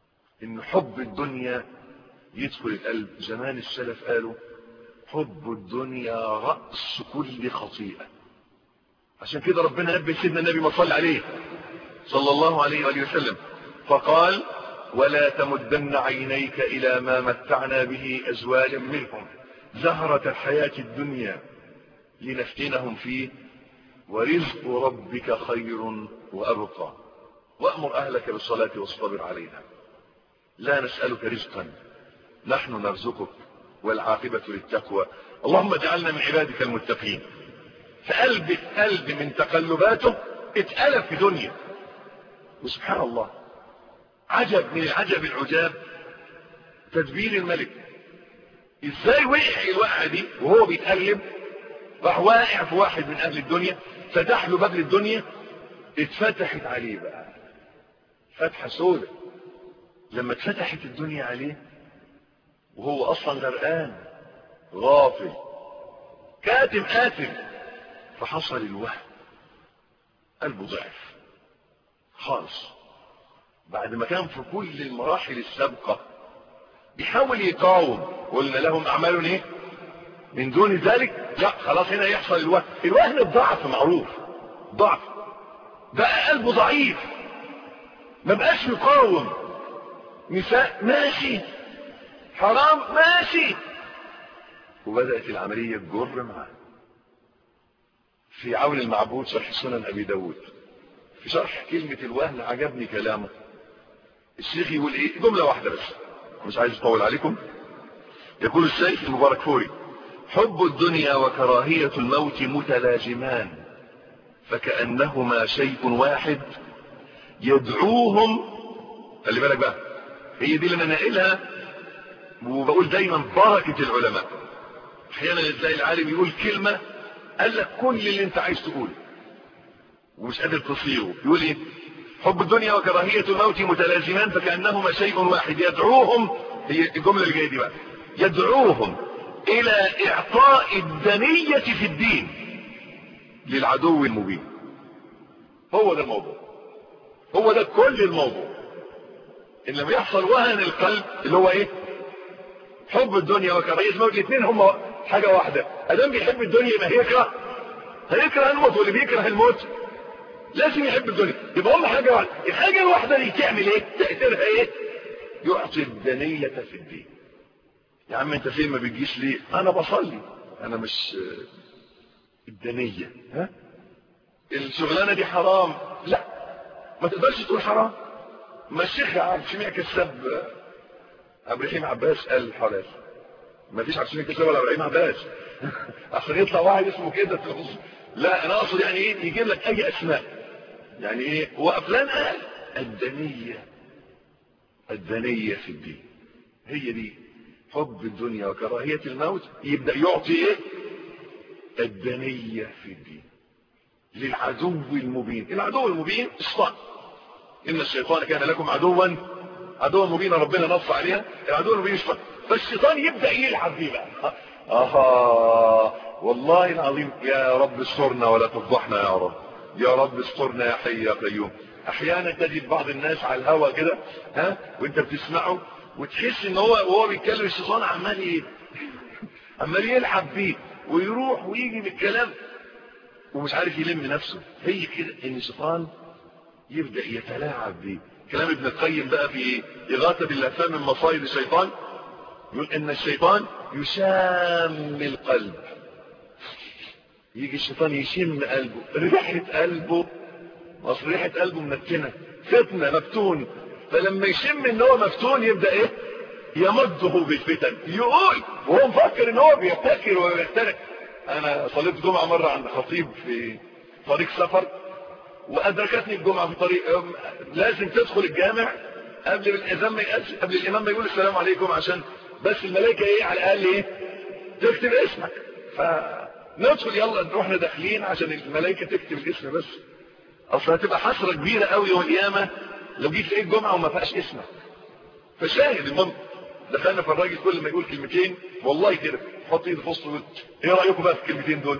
Speaker 2: ان حب الدنيا يدخل القلب. زمان السلف قالوا حب الدنيا رأس كل خطيئة. عشان كده ربنا نبه سيدنا النبي ما صلى عليه صلى الله عليه وآله وسلم فقال ولا تمدن عينيك إلى ما متعنا به أزواجا منهم زهرة الحياة الدنيا لنفتنهم فيه ورزق ربك خير وأبقى وأمر أهلك بالصلاة واصطبر عليها. لا نسألك رزقا نحن نرزقك والعاقبة للتقوى. اللهم اجعلنا من عبادك المتقين. فقلب قلب من تقلباته اتقلب في دنيا. وسبحان الله عجب من العجب العجاب تدبير الملك. ازاي وقع الوقعة دي وهو بيتقلب راح واقع في واحد من اهل الدنيا فتح له باب الدنيا اتفتحت عليه بقى فتحة سودة. لما اتفتحت الدنيا عليه وهو اصلا غرقان غافل كاتم قاتل فحصل الوهم قلبه ضعف خالص بعد ما كان في كل المراحل السابقة بيحاول يقاوم. قلنا لهم اعمال ايه من دون ذلك؟ لا خلاص هنا يحصل الوهم. الوهم الضعف معروف ضعف بقى قلبه ضعيف ما بقاش يقاوم. نساء ماشي حرام ماشي وبدأت العملية تجر معاه. في عون المعبود شرح سنن ابي داود في شرح كلمة الوهن عجبني كلامه. الشيخ يقول ايه جملة واحدة بس مش عايز اطول عليكم. يقول الشيخ المبارك فوري حب الدنيا وكراهية الموت متلازمان فكأنهما شيء واحد يدعوهم. خلي بالك بقى هي دي اللي انا ناقلها وبقول دايما بركة العلماء. احيانا ازاي العالم يقول كلمة قال لك كل اللي انت عايز تقوله ومش قادر تصيغه. يقول ايه حب الدنيا وكراهية الموت متلازمان فكأنهما شيء واحد يدعوهم. هي الجملة اللي جايه دي بقى يدعوهم الى اعطاء الدنية في الدين للعدو المبين. هو ده الموضوع هو ده كل الموضوع. ان لما يحصل وهن القلب اللي هو ايه حب الدنيا وكراهية الموت الاثنين هم حاجة واحدة. ادام بيحب الدنيا ما هيكره هيكره الموت واللي بيكره الموت لازم يحب الدنيا. يبقى هم حاجة واحدة. الحاجة الواحدة دي تعمل ايه تأثيرها ايه يعطي الدنية في الدين. يا عم انت فين ما بتجيش ليه انا بصلي انا مش الدنية ها الشغلانة دي حرام لا ما تقدرش تقول حرام. ما الشيخ عبد السميع كسب ابراهيم عباس قال حلال ما فيش عبد السميع كسب ولا ابراهيم عباس عشان يطلع واحد اسمه كده. لا انا اقصد يعني ايه يجيب لك اي اسماء يعني ايه وفلان قال الدنية الدنية في الدين. هي دي حب الدنيا وكراهية الموت يبدأ يعطي ايه الدنية في الدين للعدو المبين. العدو المبين الشيطان. ان الشيطان كان لكم عدوا عدوا مبينا ربنا نص عليها. العدو المبين الشيطان. فالشيطان يبدأ يلعب بيه بقى. اها والله العظيم يا رب استرنا ولا تفضحنا يا رب يا رب استرنا يا حي يا قيوم. احيانا تجد بعض الناس على الهوا كده ها وانت بتسمعه وتحس ان هو وهو بيتكلم الشيطان عمال ايه عمال يلعب بيه ويروح ويجي بالكلام ومش عارف يلم نفسه. هي كده ان الشيطان يبدأ يتلاعب بيه. كلام ابن القيم بقى في إغاثة باللهفان من مصائد الشيطان يقول ان الشيطان يشام القلب. يجي الشيطان يشم قلبه ريحة قلبه اصل ريحة قلبه منتنة فتنة مفتون. فلما يشم ان هو مفتون يبدأ ايه يمده بالفتن يقول وهو مفكر ان هو بيبتكر ويخترق. انا صليت جمعة مرة عند خطيب في طريق سفر وادركتني الجمعة في طريق لازم تدخل الجامع قبل الاذان ما يقلش قبل الامام ما يقول السلام عليكم عشان بس الملائكة ايه على الاقل ايه تكتب اسمك. فندخل يلا نروحنا داخلين عشان الملائكة تكتب الاسم بس. اصلا هتبقى حسرة كبيرة قوي يوم القيامة لو جيت في ايه الجمعة وما فيهاش اسمك. فشاهد المهم دخلنا في الراجل كل ما يقول كلمتين والله كده حط ايده في وسطه ايه رايكم بقى في الكلمتين دول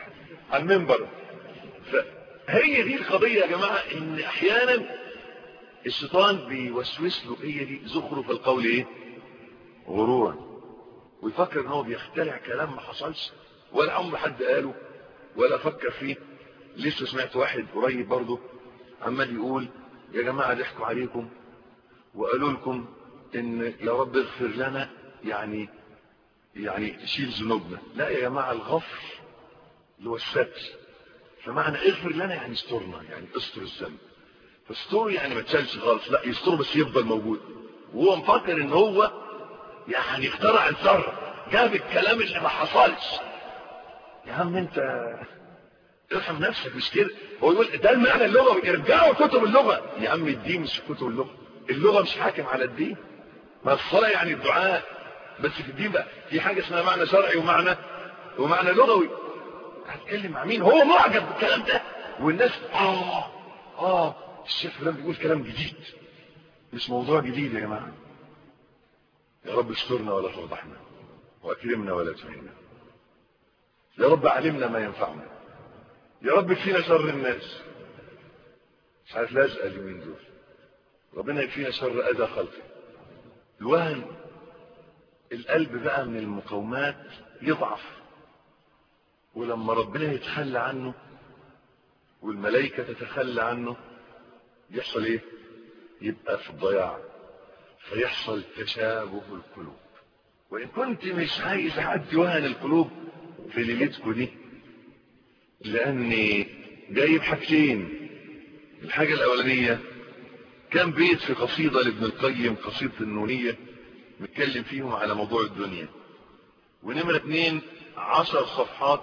Speaker 2: على المنبر. فهي دي القضية يا جماعة ان احيانا الشيطان بيوسوس له هي دي زخرف القول ايه؟ غرورا، ويفكر ان هو بيخترع كلام ما حصلش ولا عمر حد قاله ولا فكر فيه. لسه سمعت واحد قريب برضه عمال يقول يا جماعه ضحكوا عليكم وقالوا لكم ان يا رب اغفر لنا، يعني يعني شيل ذنوبنا. لا يا جماعه، الغفر اللي هو الستر، فمعنى اغفر لنا يعني استرنا، يعني استر الذنب. فاستر يعني ما تشالش خالص، لا يستر بس يفضل موجود. وهو مفكر ان هو يعني اخترع الذره، جاب الكلام اللي ما حصلش. يا عم انت ارحم نفسك، مش كده. هو يقول ده المعنى اللغوي، ارجعوا كتب اللغه. يا عم الدين مش كتب اللغه، اللغه مش حاكم على الدين. ما الصلاه يعني الدعاء، بس في الدين بقى في حاجه اسمها معنى شرعي ومعنى ومعنى لغوي. هتكلم مع مين هو معجب بالكلام ده والناس اه اه الشيخ فلان بيقول كلام جديد؟ مش موضوع جديد يا جماعه. يا رب استرنا ولا تفضحنا واكرمنا ولا تهنا. يا رب علمنا ما ينفعنا. يا رب اكفينا شر الناس. مش عارف لازقه اليومين دول. ربنا يكفينا شر اذى خلقه. الوهن القلب بقى من المقاومات يضعف، ولما ربنا يتخلى عنه والملائكه تتخلى عنه يحصل ايه؟ يبقى في الضياع، فيحصل تشابه القلوب. وان كنت مش عايز حد يوهن القلوب في ليلتكم دي، لاني جايب حاجتين. الحاجه الاولانيه كان بيت في قصيده لابن القيم، قصيده النونيه، بيتكلم فيهم على موضوع الدنيا. ونمره اتنين عشر صفحات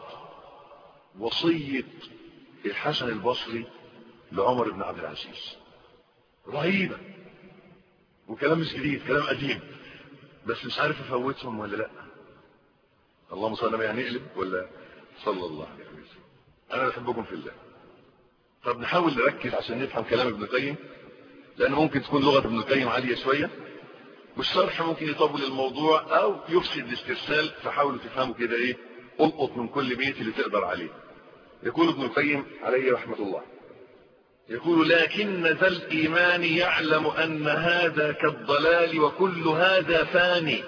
Speaker 2: وصيه الحسن البصري لعمر بن عبد العزيز، رهيبه وكلام مش جديد، كلام قديم، بس مش عارف افوتهم ولا لا. اللهم صل على النبي. هنقلب ولا صلى الله عليه وسلم؟ انا بحبكم في الله. طب نحاول نركز عشان نفهم كلام ابن القيم، لان ممكن تكون لغه ابن القيم عاليه شويه والشرح ممكن يطول الموضوع او يفسد الاسترسال، فحاولوا تفهموا كده ايه، القط من كل بيت اللي تقدر عليه. يقول ابن القيم عليه رحمه الله، يقول لكن ذا الايمان يعلم ان هذا كالضلال وكل هذا فاني.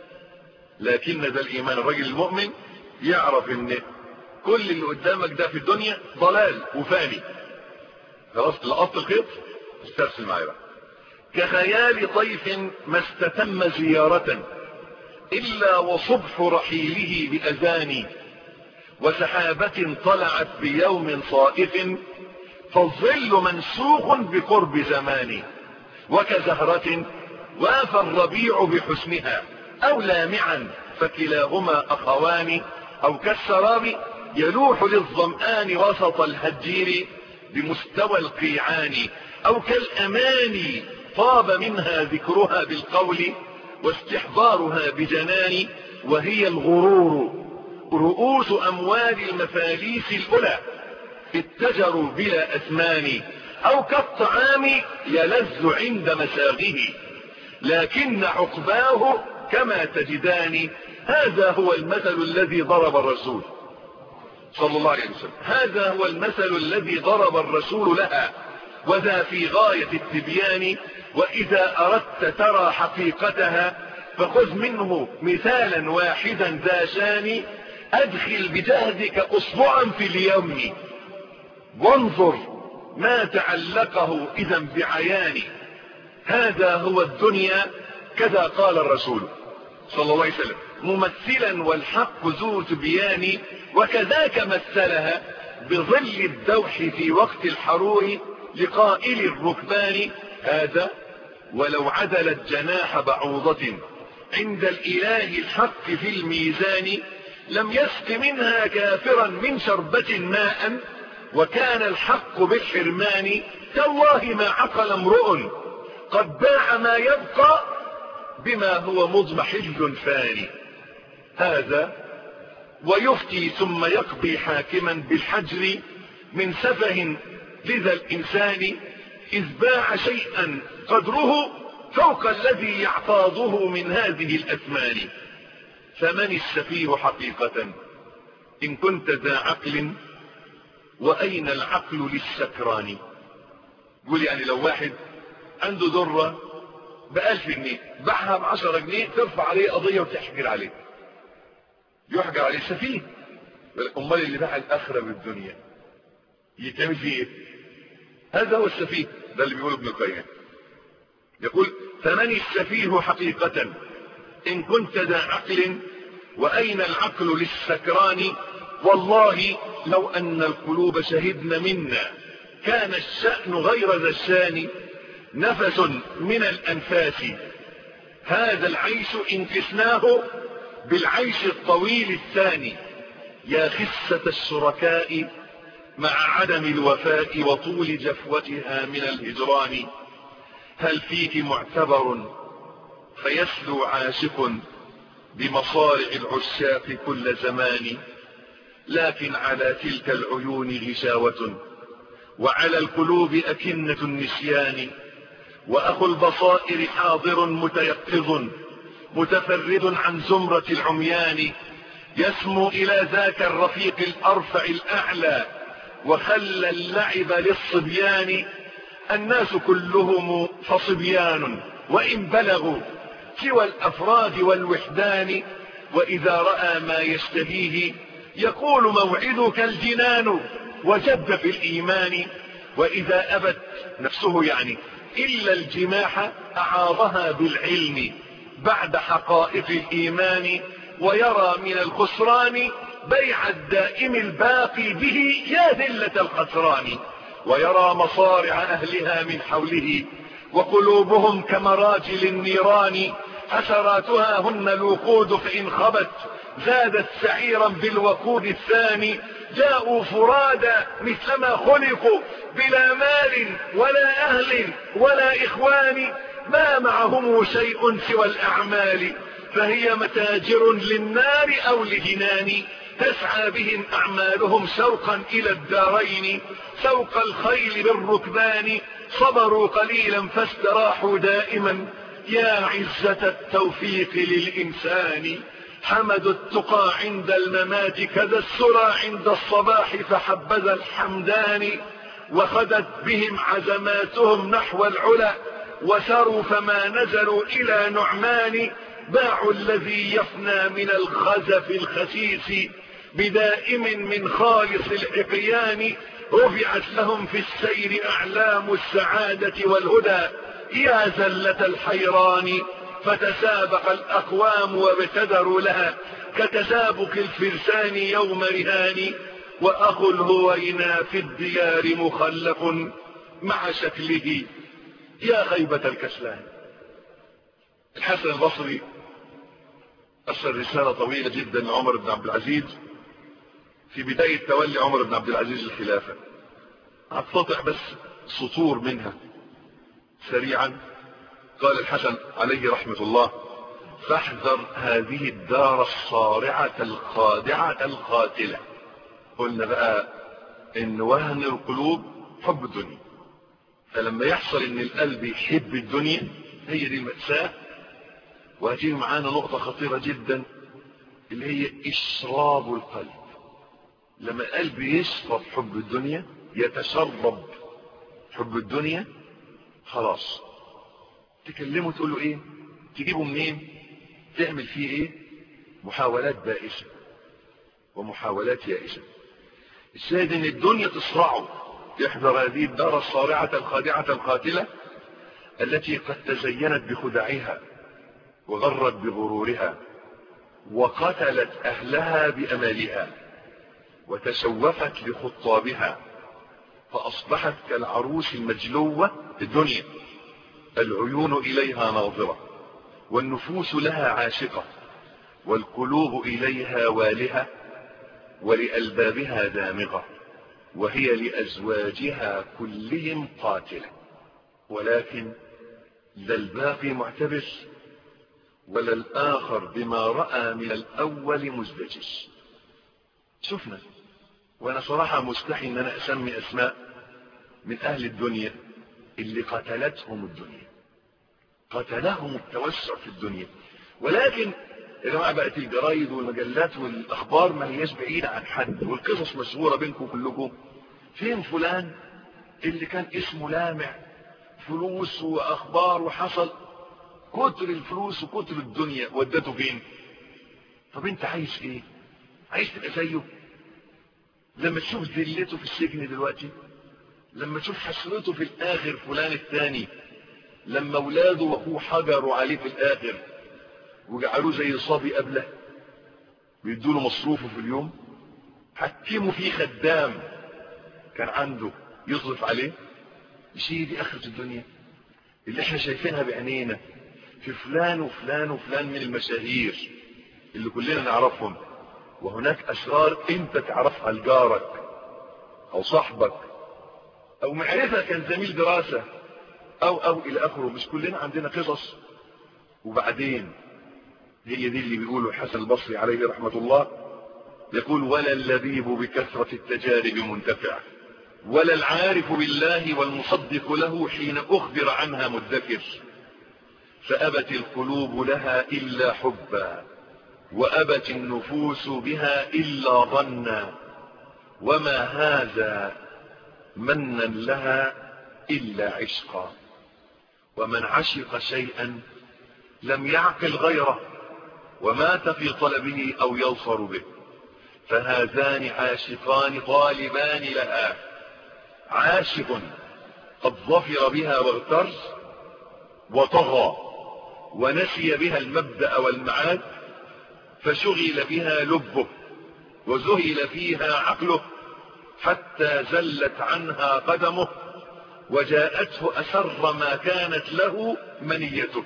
Speaker 2: لكن ذا الايمان، الرجل المؤمن يعرف ان كل اللي قدامك ده في الدنيا ضلال وفاني. خلاص لقطت الخيط، استرسل معايا بقى. كخيال طيف ما استتم زيارة الا وصبح رحيله باذان، وسحابة طلعت بيوم صائف فالظل منسوخ بقرب زمان، وكزهرة وافى الربيع بحسنها او لامعا فكلاهما اخوان، او كالسراب يلوح للظمآن وسط الهجير بمستوى القيعان، او كالاماني طاب منها ذكرها بالقول واستحضارها بجنان، وهي الغرور رؤوس اموال المفاليس الاولى اتجروا بلا اثمان، او كالطعام يلذ عند مساغه لكن عقباه كما تجدان. هذا هو المثل الذي ضرب الرسول صلى الله عليه وسلم، هذا هو المثل الذي ضرب الرسول لها، وذا في غاية التبيان. وإذا أردت ترى حقيقتها فخذ منه مثالا واحدا ذا شان، أدخل بجهدك أصبعا في اليم وانظر ما تعلقه إذا بعيان. هذا هو الدنيا كذا قال الرسول صلى الله عليه وسلم ممثلا والحق ذو تبيان، وكذاك مثلها بظل الدوح في وقت الحرور لقائل الركبان. هذا ولو عدلت جناح بعوضة عند الإله الحق في الميزان لم يسق منها كافرا من شربة ماء، وكان الحق بالحرمان. تالله ما عقل امرؤ قد باع ما يبقى بما هو مضمحل فاني. هذا ويفتي ثم يقضي حاكما بالحجر من سفه لذا الإنسان، إذ باع شيئا قدره فوق الذي يعتاضه من هذه الأثمان. فمن السفيه حقيقة إن كنت ذا عقل، وأين العقل للسكران؟ يقول يعني لو واحد عنده ذرة بألف جنيه، باعها بعشرة جنيه، ترفع عليه قضية وتحجر عليه، يحجر عليه سفيه. امال اللي باع الآخرة بالدنيا يتعمل فيه ايه؟ هذا هو السفيه. ده اللي بيقوله ابن القيم، يقول فمن السفيه حقيقة إن كنت ذا عقل، وأين العقل للسكران؟ والله لو أن القلوب شهدن منا كان الشأن غير ذا الشان. نفس من الأنفاس هذا العيش إن قسناه بالعيش الطويل الثاني. يا خسة الشركاء مع عدم الوفاء وطول جفوتها من الهجران. هل فيك معتبر فيسلو عاشق بمصارع العشاق كل زمان؟ لكن على تلك العيون غشاوة وعلى القلوب أكنة النسيان. وأخو البصائر حاضر متيقظ متفرد عن زمرة العميان. يسمو إلى ذاك الرفيق الأرفع الأعلى وخلى اللعب للصبيان. الناس كلهم فصبيان وإن بلغوا سوى الأفراد والوحدان. وإذا رأى ما يشتهيه يقول موعدك الجنان وجد في الإيمان. وإذا أبت نفسه يعني إلا الجماح أعاضها بالعلم بعد حقائق الإيمان. ويرى من الخسران بيع الدائم الباقي به يا ذلة الخسران. ويرى مصارع أهلها من حوله وقلوبهم كمراجل النيران. حسراتها هن الوقود فإن خبت زادت سعيرا بالوقود الثاني. جاءوا فرادا مثلما خلقوا بلا مال ولا أهل ولا إخوان. ما معهم شيء سوى الأعمال فهي متاجر للنار أو لجنان. تسعى بهم أعمالهم شوقا إلى الدارين سوق الخيل بالركبان. صبروا قليلا فاستراحوا دائما يا عزة التوفيق للإنسان. حمدوا التقى عند الممات كذا السرى عند الصباح فحبذا الحمدان. وخدت بهم عزماتهم نحو العلا وسروا فما نزلوا إلى نعمان. باعوا الذي يفنى من الخزف الخسيس بدائم من خالص العقيان. رفعت لهم في السير أعلام السعادة والهدى يا زلة الحيران. فتسابق الأقوام وابتدروا لها كتسابق الفرسان يوم رهان. وأخو الهوينا في الديار مخلق مع شكله يا غيبة الكسلان. الحسن البصري أرسل رسالة طويلة جدا لعمر بن عبد العزيز في بداية تولي عمر بن عبد العزيز الخلافة. هتطلع بس سطور منها سريعا. قال الحسن عليه رحمة الله فاحذر هذه الدار الصارعة الخادعة القاتلة. قلنا بقى ان وهن القلوب حب الدنيا، فلما يحصل ان القلب يحب الدنيا هي دي المأساة. وهتيجي معانا نقطة خطيرة جدا اللي هي اشراب القلب. لما القلب يشرب حب الدنيا يتشرب حب الدنيا خلاص تكلمه تقول له ايه، تجيبه منين، تعمل فيه ايه. محاولات بائسة ومحاولات يائسة. الشاهد ان الدنيا تصرعه. يحذر هذه الدار الصارعة الخادعة القاتلة التي قد تزينت بخدعها وغرت بغرورها وقتلت اهلها بامالها وتشوفت لخطابها فاصبحت كالعروس المجلوة في الدنيا العيون اليها ناظرة والنفوس لها عاشقة والقلوب اليها والهة ولألبابها دامغة وهي لأزواجها كلهم قاتلة. ولكن لا الباقي معتبر ولا الآخر بما رأى من الأول مزدجر. شفنا، وأنا صراحة مستحي أن أنا أسمي أسماء من أهل الدنيا اللي قتلتهم الدنيا، قتلهم التوسع في الدنيا. ولكن يا جماعة بقت الجرايد والمجلات والأخبار ما هياش بعيدة عن حد، والقصص مشهورة بينكم كلكم. فين فلان اللي كان اسمه لامع فلوس واخبار وحصل، كتر الفلوس وكتر الدنيا ودته فين؟ طب انت عايز ايه؟ عايز تبقى زيه؟ لما تشوف ذلته في السجن دلوقتي، لما تشوف حسرته في الاخر فلان الثاني، لما اولاده واخوه حجروا عليه في الاخر وجعلوه زي صبي قبله بيدوا له مصروفه في اليوم، حكموا فيه خدام كان عنده يصرف عليه. مش هي دي اخرة الدنيا اللي احنا شايفينها بعينينا في فلان وفلان وفلان من المشاهير اللي كلنا نعرفهم؟ وهناك اسرار انت تعرفها لجارك او صاحبك او معرفة كان زميل دراسة او او الى اخره. مش كلنا عندنا قصص؟ وبعدين هي دي اللي بيقوله الحسن البصري عليه رحمة الله، يقول: ولا اللبيب بكثرة التجارب منتفع، ولا العارف بالله والمصدق له حين أخبر عنها مدكر، فأبت القلوب لها إلا حبا، وأبت النفوس بها إلا ظنا، وما هذا منا لها إلا عشقا، ومن عشق شيئا لم يعقل غيره ومات في طلبه أو يظفر به، فهذان عاشقان طالبان لها، عاشق قد ظفر بها واغتر وطغى ونسي بها المبدأ والمعاد، فشغل بها لبه وزهل فيها عقله حتى زلت عنها قدمه، وجاءته أسر ما كانت له منيته،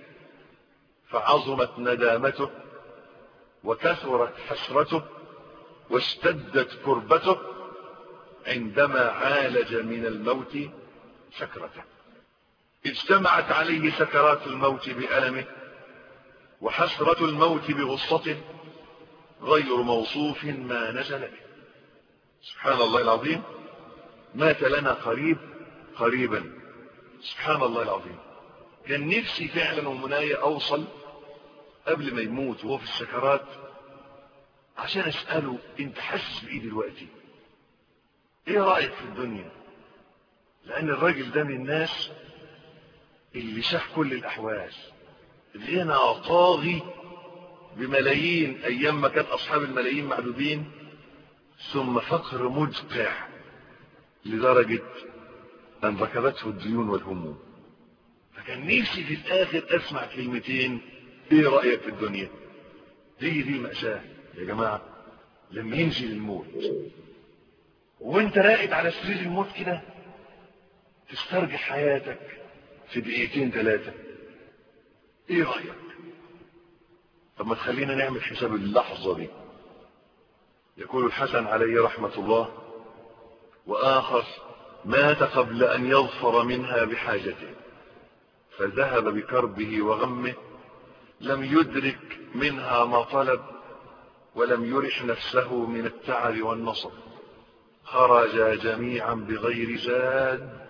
Speaker 2: فعظمت ندامته وكثرت حسرته واشتدت كربته عندما عالج من الموت سكرته. اجتمعت عليه سكرات الموت بألمه وحسرة الموت بغصته غير موصوف ما نزل به. سبحان الله العظيم. مات لنا قريب قريبا، سبحان الله العظيم. كان نفسي فعلا ومنايا أوصل قبل ما يموت وهو في السكرات عشان أسأله: انت حاسس بإيه دلوقتي؟ ايه رأيك في الدنيا؟ لأن الراجل ده من الناس اللي شاف كل الأحوال، غنى طاغي بملايين أيام ما كان أصحاب الملايين معدودين، ثم فقر مدقع لدرجة أن ركبته الديون والهموم. فكان نفسي في الآخر أسمع كلمتين: ايه رأيك في الدنيا؟ هي دي المأساة يا جماعة. لما ينزل الموت وانت راقد على سرير الموت كده تسترجع حياتك في دقيقتين ثلاثة، ايه رأيك؟ طب ما تخلينا نعمل حساب اللحظة دي. يقول الحسن عليه رحمة الله: وآخر مات قبل أن يظفر منها بحاجته، فذهب بكربه وغمه، لم يدرك منها ما طلب ولم يرح نفسه من التعب والنصب، خرجا جميعا بغير زاد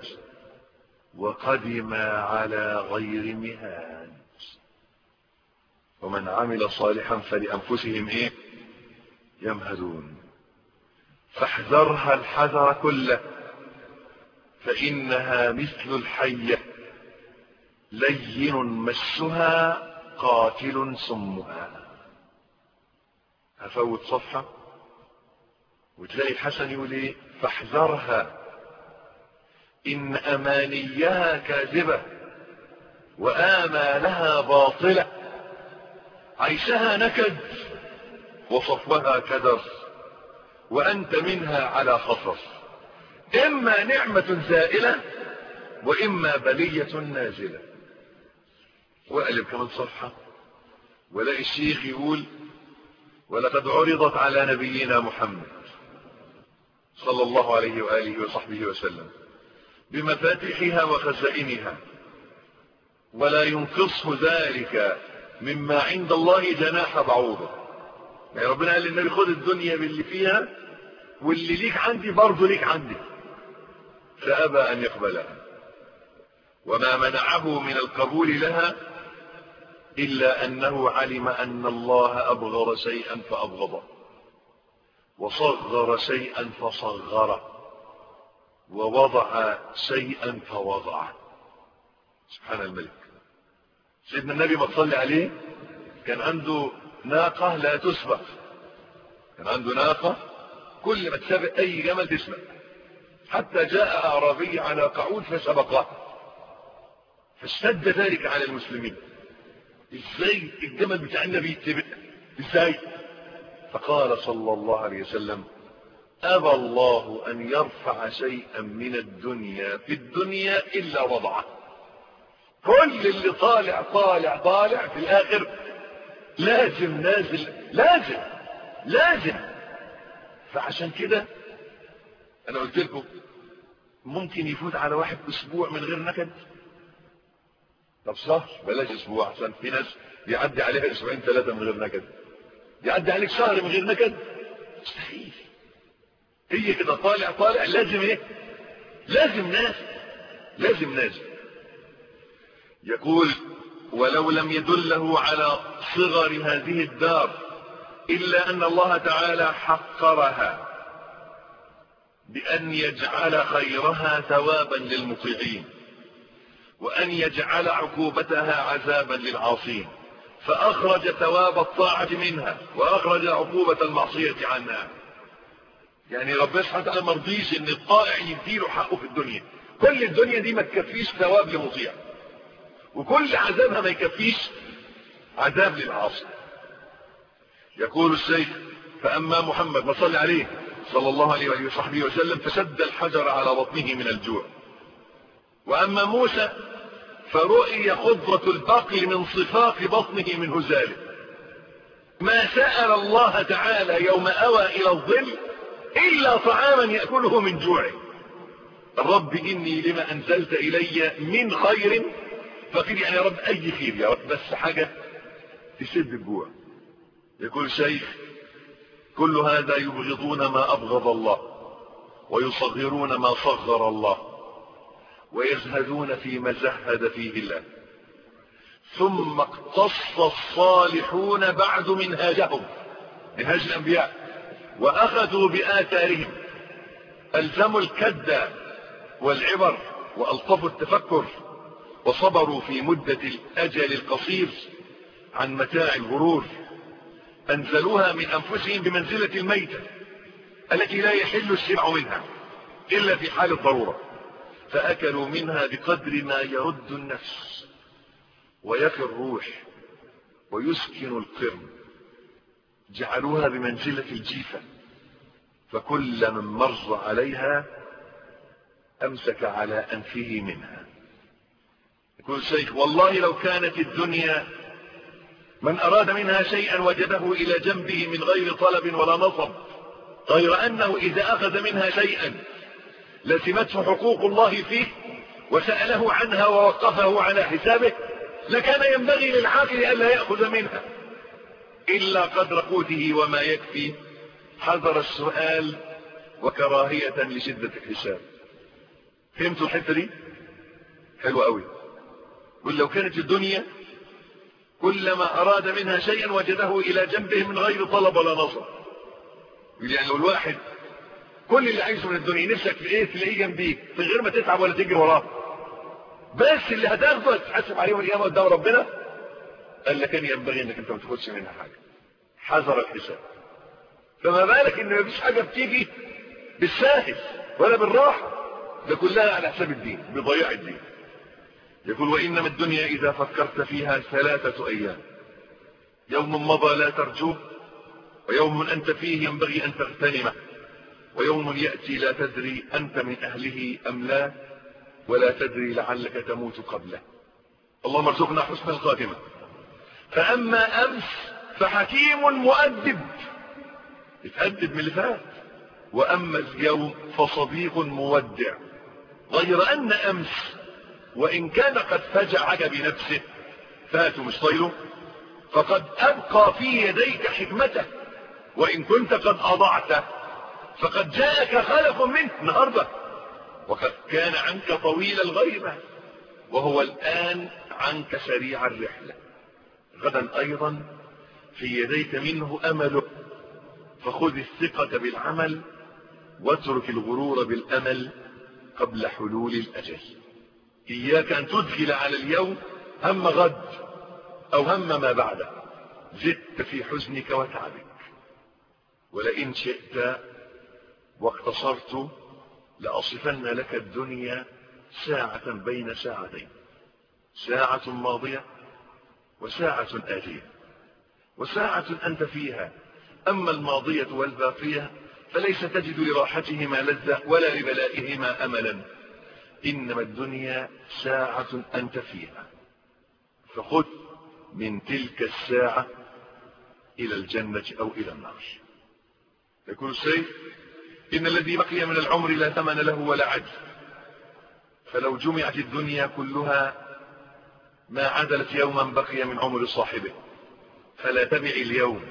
Speaker 2: وقدما على غير مهاد. ومن عمل صالحا فلأنفسهم ايه يمهدون. فاحذرها الحذر كله، فإنها مثل الحية لين مسها قاتل سمها. هفوت صفحة وتلاقي الحسن يقول ايه: فاحذرها إن أمانيها كاذبة وآمالها باطلة، عيشها نكد وصفوها كدر، وأنت منها على خطر، إما نعمة زائلة وإما بلية نازلة. وأقلب كمان صفحة ولاقي الشيخ يقول: ولقد عرضت على نبينا محمد صلى الله عليه وآله وصحبه وسلم بمفاتيحها وخزائنها، ولا ينقصه ذلك مما عند الله جناح بعوضة. يعني ربنا قال للنبي: خد الدنيا باللي فيها واللي ليك عندي برضه ليك عندي، فأبى أن يقبلها، وما منعه من القبول لها إلا أنه علم أن الله أبغض شيئا فأبغضه، وصغر شيئا فصغره، ووضع شيئا فوضعه. سبحان الملك. سيدنا النبي ما تصلي عليه كان عنده ناقة لا تسبق، كان عنده ناقة كل ما تسبق اي جمل تسبق، حتى جاء اعرابي على قعود فسبقه، فاشتد ذلك على المسلمين. ازاي الجمل بتاع النبي يتسبق؟ ازاي؟ فقال صلى الله عليه وسلم: أبى الله أن يرفع شيئا من الدنيا في الدنيا إلا وضعه. كل اللي طالع طالع طالع في الآخر لازم نازل، لازم لازم. فعشان كده أنا قلت لكم ممكن يفوت على واحد أسبوع من غير نكد. طب شهر، بلاش أسبوع، عشان في ناس يعدي عليها أسبوعين ثلاثة من غير نكد. يعدي عليك شهر من غير نكد؟ مستحيل. هي كده طالع طالع لازم ايه؟ لازم نازل، لازم نازل. يقول: ولو لم يدله على صغر هذه الدار إلا أن الله تعالى حقرها بأن يجعل خيرها ثوابا للمطيعين، وأن يجعل عقوبتها عذابا للعاصين، فأخرج ثواب الطاعة منها وأخرج عقوبة المعصية عنها. يعني ربنا سبحانه وتعالى ما رضيش ان الطائع يديله حقه في الدنيا. كل الدنيا دي ما تكفيش ثواب لمطيع، وكل عذابها ما يكفيش عذاب للعاصي. يقول الشيخ: فأما محمد ما صلى عليه صلى الله عليه وآله وصحبه وسلم فشد الحجر على بطنه من الجوع. وأما موسى فرؤي خضرة البقل من صفاق بطنه من هزاله. ما سأل الله تعالى يوم أوى إلى الظل إلا طعاما يأكله من جوعه. الرب إني لما أنزلت إلي من خير فقير. يعني يا رب أي خير يا رب، بس حاجة تسد الجوع. يقول الشيخ: كل هذا يبغضون ما أبغض الله، ويصغرون ما صغر الله، ويزهدون فيما زهد فيه الله. ثم اقتص الصالحون بعد منهاجهم، منهاج الأنبياء، وأخذوا بآثارهم، ألزموا الكد والعبر وألطفوا التفكر، وصبروا في مدة الأجل القصير عن متاع الغرور. أنزلوها من أنفسهم بمنزلة الميتة التي لا يحل الشبع منها إلا في حال الضرورة، فأكلوا منها بقدر ما يرد النفس ويفي الروح ويسكن القرن. جعلوها بمنزلة الجيفة، فكل من مر عليها أمسك على أنفه منها. يقول الشيخ: والله لو كانت الدنيا من أراد منها شيئا وجده إلى جنبه من غير طلب ولا نصب، غير أنه إذا أخذ منها شيئا لزمته حقوق الله فيه وسأله عنها ووقفه على حسابه، لكان ينبغي للعاقل ألا يأخذ منها إلا قدر قوته وما يكفي، حذر السؤال وكراهية لشدة الحساب. فهمتوا الحتة دي؟ حلوة قوي. قل لو كانت الدنيا كلما أراد منها شيئا وجده إلى جنبه من غير طلب ولا نصب. يعني لو الواحد كل اللي عايزه من الدنيا نفسك في ايه تلاقيه جنبيك من غير ما تتعب ولا تجري وراه، بس اللي هتاخده تحاسب عليه يوم القيامة قدام ربنا، قال لك كان ينبغي انك انت ما تاخدش منها حاجة، حذر الحساب. فما بالك ان مفيش حاجة بتيجي بالساهل ولا بالراحة، ده كلها على حساب الدين، بضياع الدين. يقول: وإنما الدنيا إذا فكرت فيها ثلاثة أيام: يوم مضى لا ترجوه، ويوم أنت فيه ينبغي أن تغتنمه، ويوم يأتي لا تدري أنت من أهله أم لا، ولا تدري لعلك تموت قبله. اللهم ارزقنا حسن الخاتمة. فأما أمس فحكيم مؤدب، اتأدب من اللي فات. وأما اليوم فصديق مودع، غير أن أمس وإن كان قد فجعك بنفسه فاته مش طيله، فقد أبقى في يديك حكمته، وإن كنت قد أضعته فقد جاءك خلف منه النهارده، وقد كان عنك طويل الغيبة، وهو الآن عنك سريع الرحلة. غدا أيضا في يديك منه أمله، فخذ الثقة بالعمل واترك الغرور بالأمل قبل حلول الأجل. إياك أن تدخل على اليوم هم غد أو هم ما بعده، زدت في حزنك وتعبك. ولئن شئت واقتصرت لأصفن لك الدنيا ساعة بين ساعتين، ساعة ماضية وساعة آتية، وساعة أنت فيها. أما الماضية والباقية فليس تجد لراحتهما لذة ولا لبلائهما أملا، إنما الدنيا ساعة أنت فيها، فخذ من تلك الساعة إلى الجنة أو إلى النار. يقول السيف: إن الذي بقي من العمر لا ثمن له ولا عدل، فلو جمعت الدنيا كلها ما عدلت يوما بقي من عمر صاحبه، فلا تبع اليوم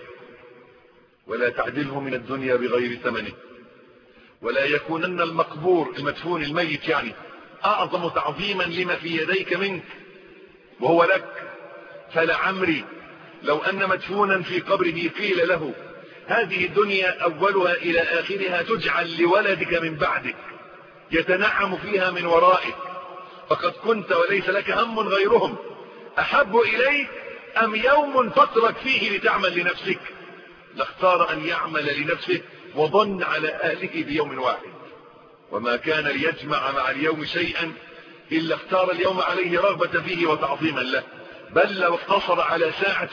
Speaker 2: ولا تعدله من الدنيا بغير ثمنه، ولا يكونن المقبور المدفون الميت يعني أعظم تعظيما لما في يديك منك وهو لك. فلعمري لو أن مدفونا في قبره قيل له هذه الدنيا أولها إلى آخرها تجعل لولدك من بعدك يتنعم فيها من ورائك، فقد كنت وليس لك هم غيرهم، أحب إليك أم يوم تترك فيه لتعمل لنفسك؟ لاختار أن يعمل لنفسه وظن على أهله بيوم واحد، وما كان ليجمع مع اليوم شيئا إلا اختار اليوم عليه رغبة فيه وتعظيما له. بل لو اقتصر على ساعة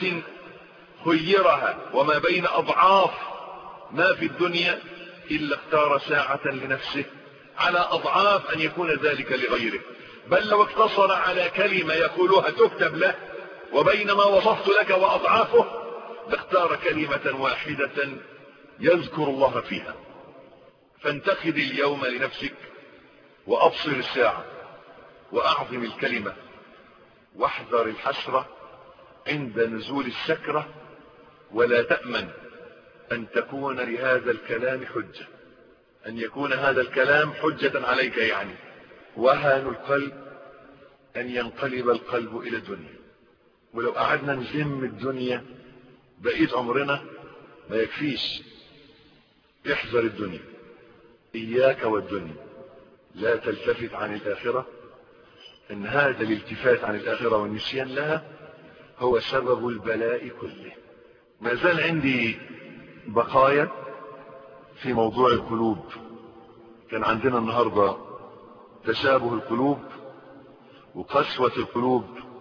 Speaker 2: خيرها وما بين أضعاف ما في الدنيا إلا اختار ساعة لنفسه على أضعاف أن يكون ذلك لغيره. بل لو اقتصر على كلمة يقولها تكتب له وبين ما وصفت لك وأضعافه لاختار كلمة واحدة يذكر الله فيها. فانتخذ اليوم لنفسك وأبصر الساعة وأعظم الكلمة، واحذر الحسرة عند نزول السكرة، ولا تأمن أن تكون لهذا الكلام حجة، أن يكون هذا الكلام حجة عليك. يعني وهن القلب أن ينقلب القلب إلى الدنيا، ولو قعدنا نزم الدنيا بقيت عمرنا ما يكفيش. احذر الدنيا، إياك والدنيا، لا تلتفت عن الآخرة، إن هذا الالتفات عن الآخرة والنسيان لها هو سبب البلاء كله. ما زال عندي بقايا في موضوع القلوب. كان عندنا النهاردة تشابه القلوب وقسوة القلوب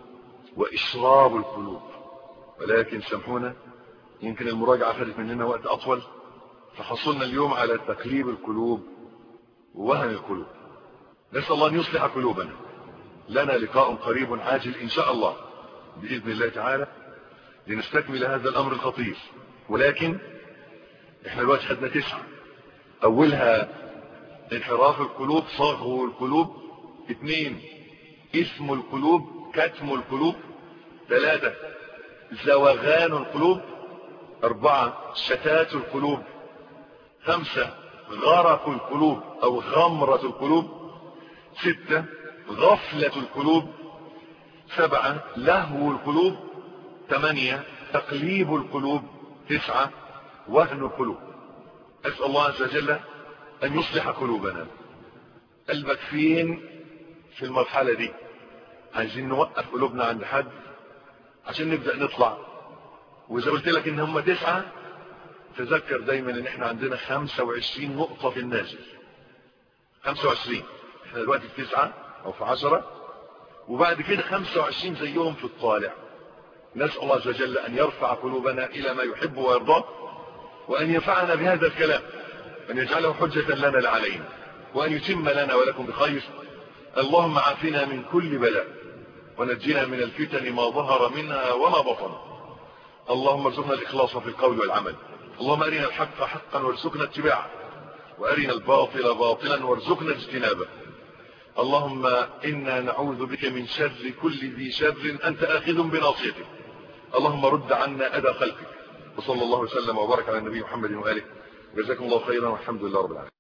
Speaker 2: وإشراب القلوب، ولكن سامحونا يمكن المراجعة خدت مننا وقت أطول، فحصلنا اليوم على تقليب القلوب ووهن القلوب. نسأل الله أن يصلح قلوبنا. لنا لقاء قريب عاجل إن شاء الله بإذن الله تعالى لنستكمل هذا الأمر الخطير. ولكن احنا الوقت خدنا تسعة، أولها انحراف القلوب، صغو القلوب، اثنين اسم القلوب، كتم القلوب، ثلاثة زوغان القلوب، أربعة شتات القلوب، خمسة غرق القلوب أو غمرة القلوب، ستة غفلة القلوب، سبعة لهو القلوب، ثمانية تقليب القلوب، تسعة وهن القلوب. أسأل الله عز وجل أن يصلح قلوبنا. قلبك فين في المرحلة دي؟ عايزين نوقف قلوبنا عند حد عشان نبدأ نطلع. وإذا قلت لك إن هم تسعة تذكر دايما إن إحنا عندنا خمسة وعشرين نقطة في النازل. خمسة وعشرين، إحنا دلوقتي في تسعة أو في عشرة، وبعد كده خمسة وعشرين زيهم في الطالع. نسأل الله عز وجل أن يرفع قلوبنا إلى ما يحب ويرضاه، وأن ينفعنا بهذا الكلام، أن يجعله حجة لنا لا علينا، وأن يتم لنا ولكم بخير. اللهم عافنا من كل بلاء، ونجينا من الفتن ما ظهر منها وما بطن. اللهم ارزقنا الإخلاص في القول والعمل. اللهم أرنا الحق حقا وارزقنا اتباعه، وأرنا الباطل باطلا وارزقنا اجتنابه. اللهم إنا نعوذ بك من شر كل ذي شر أنت آخذ بناصيته. اللهم رد عنا أذى خلقك. وصلى الله وسلم وبارك على النبي محمد وآله. جزاكم الله خيرا والحمد لله رب العالمين.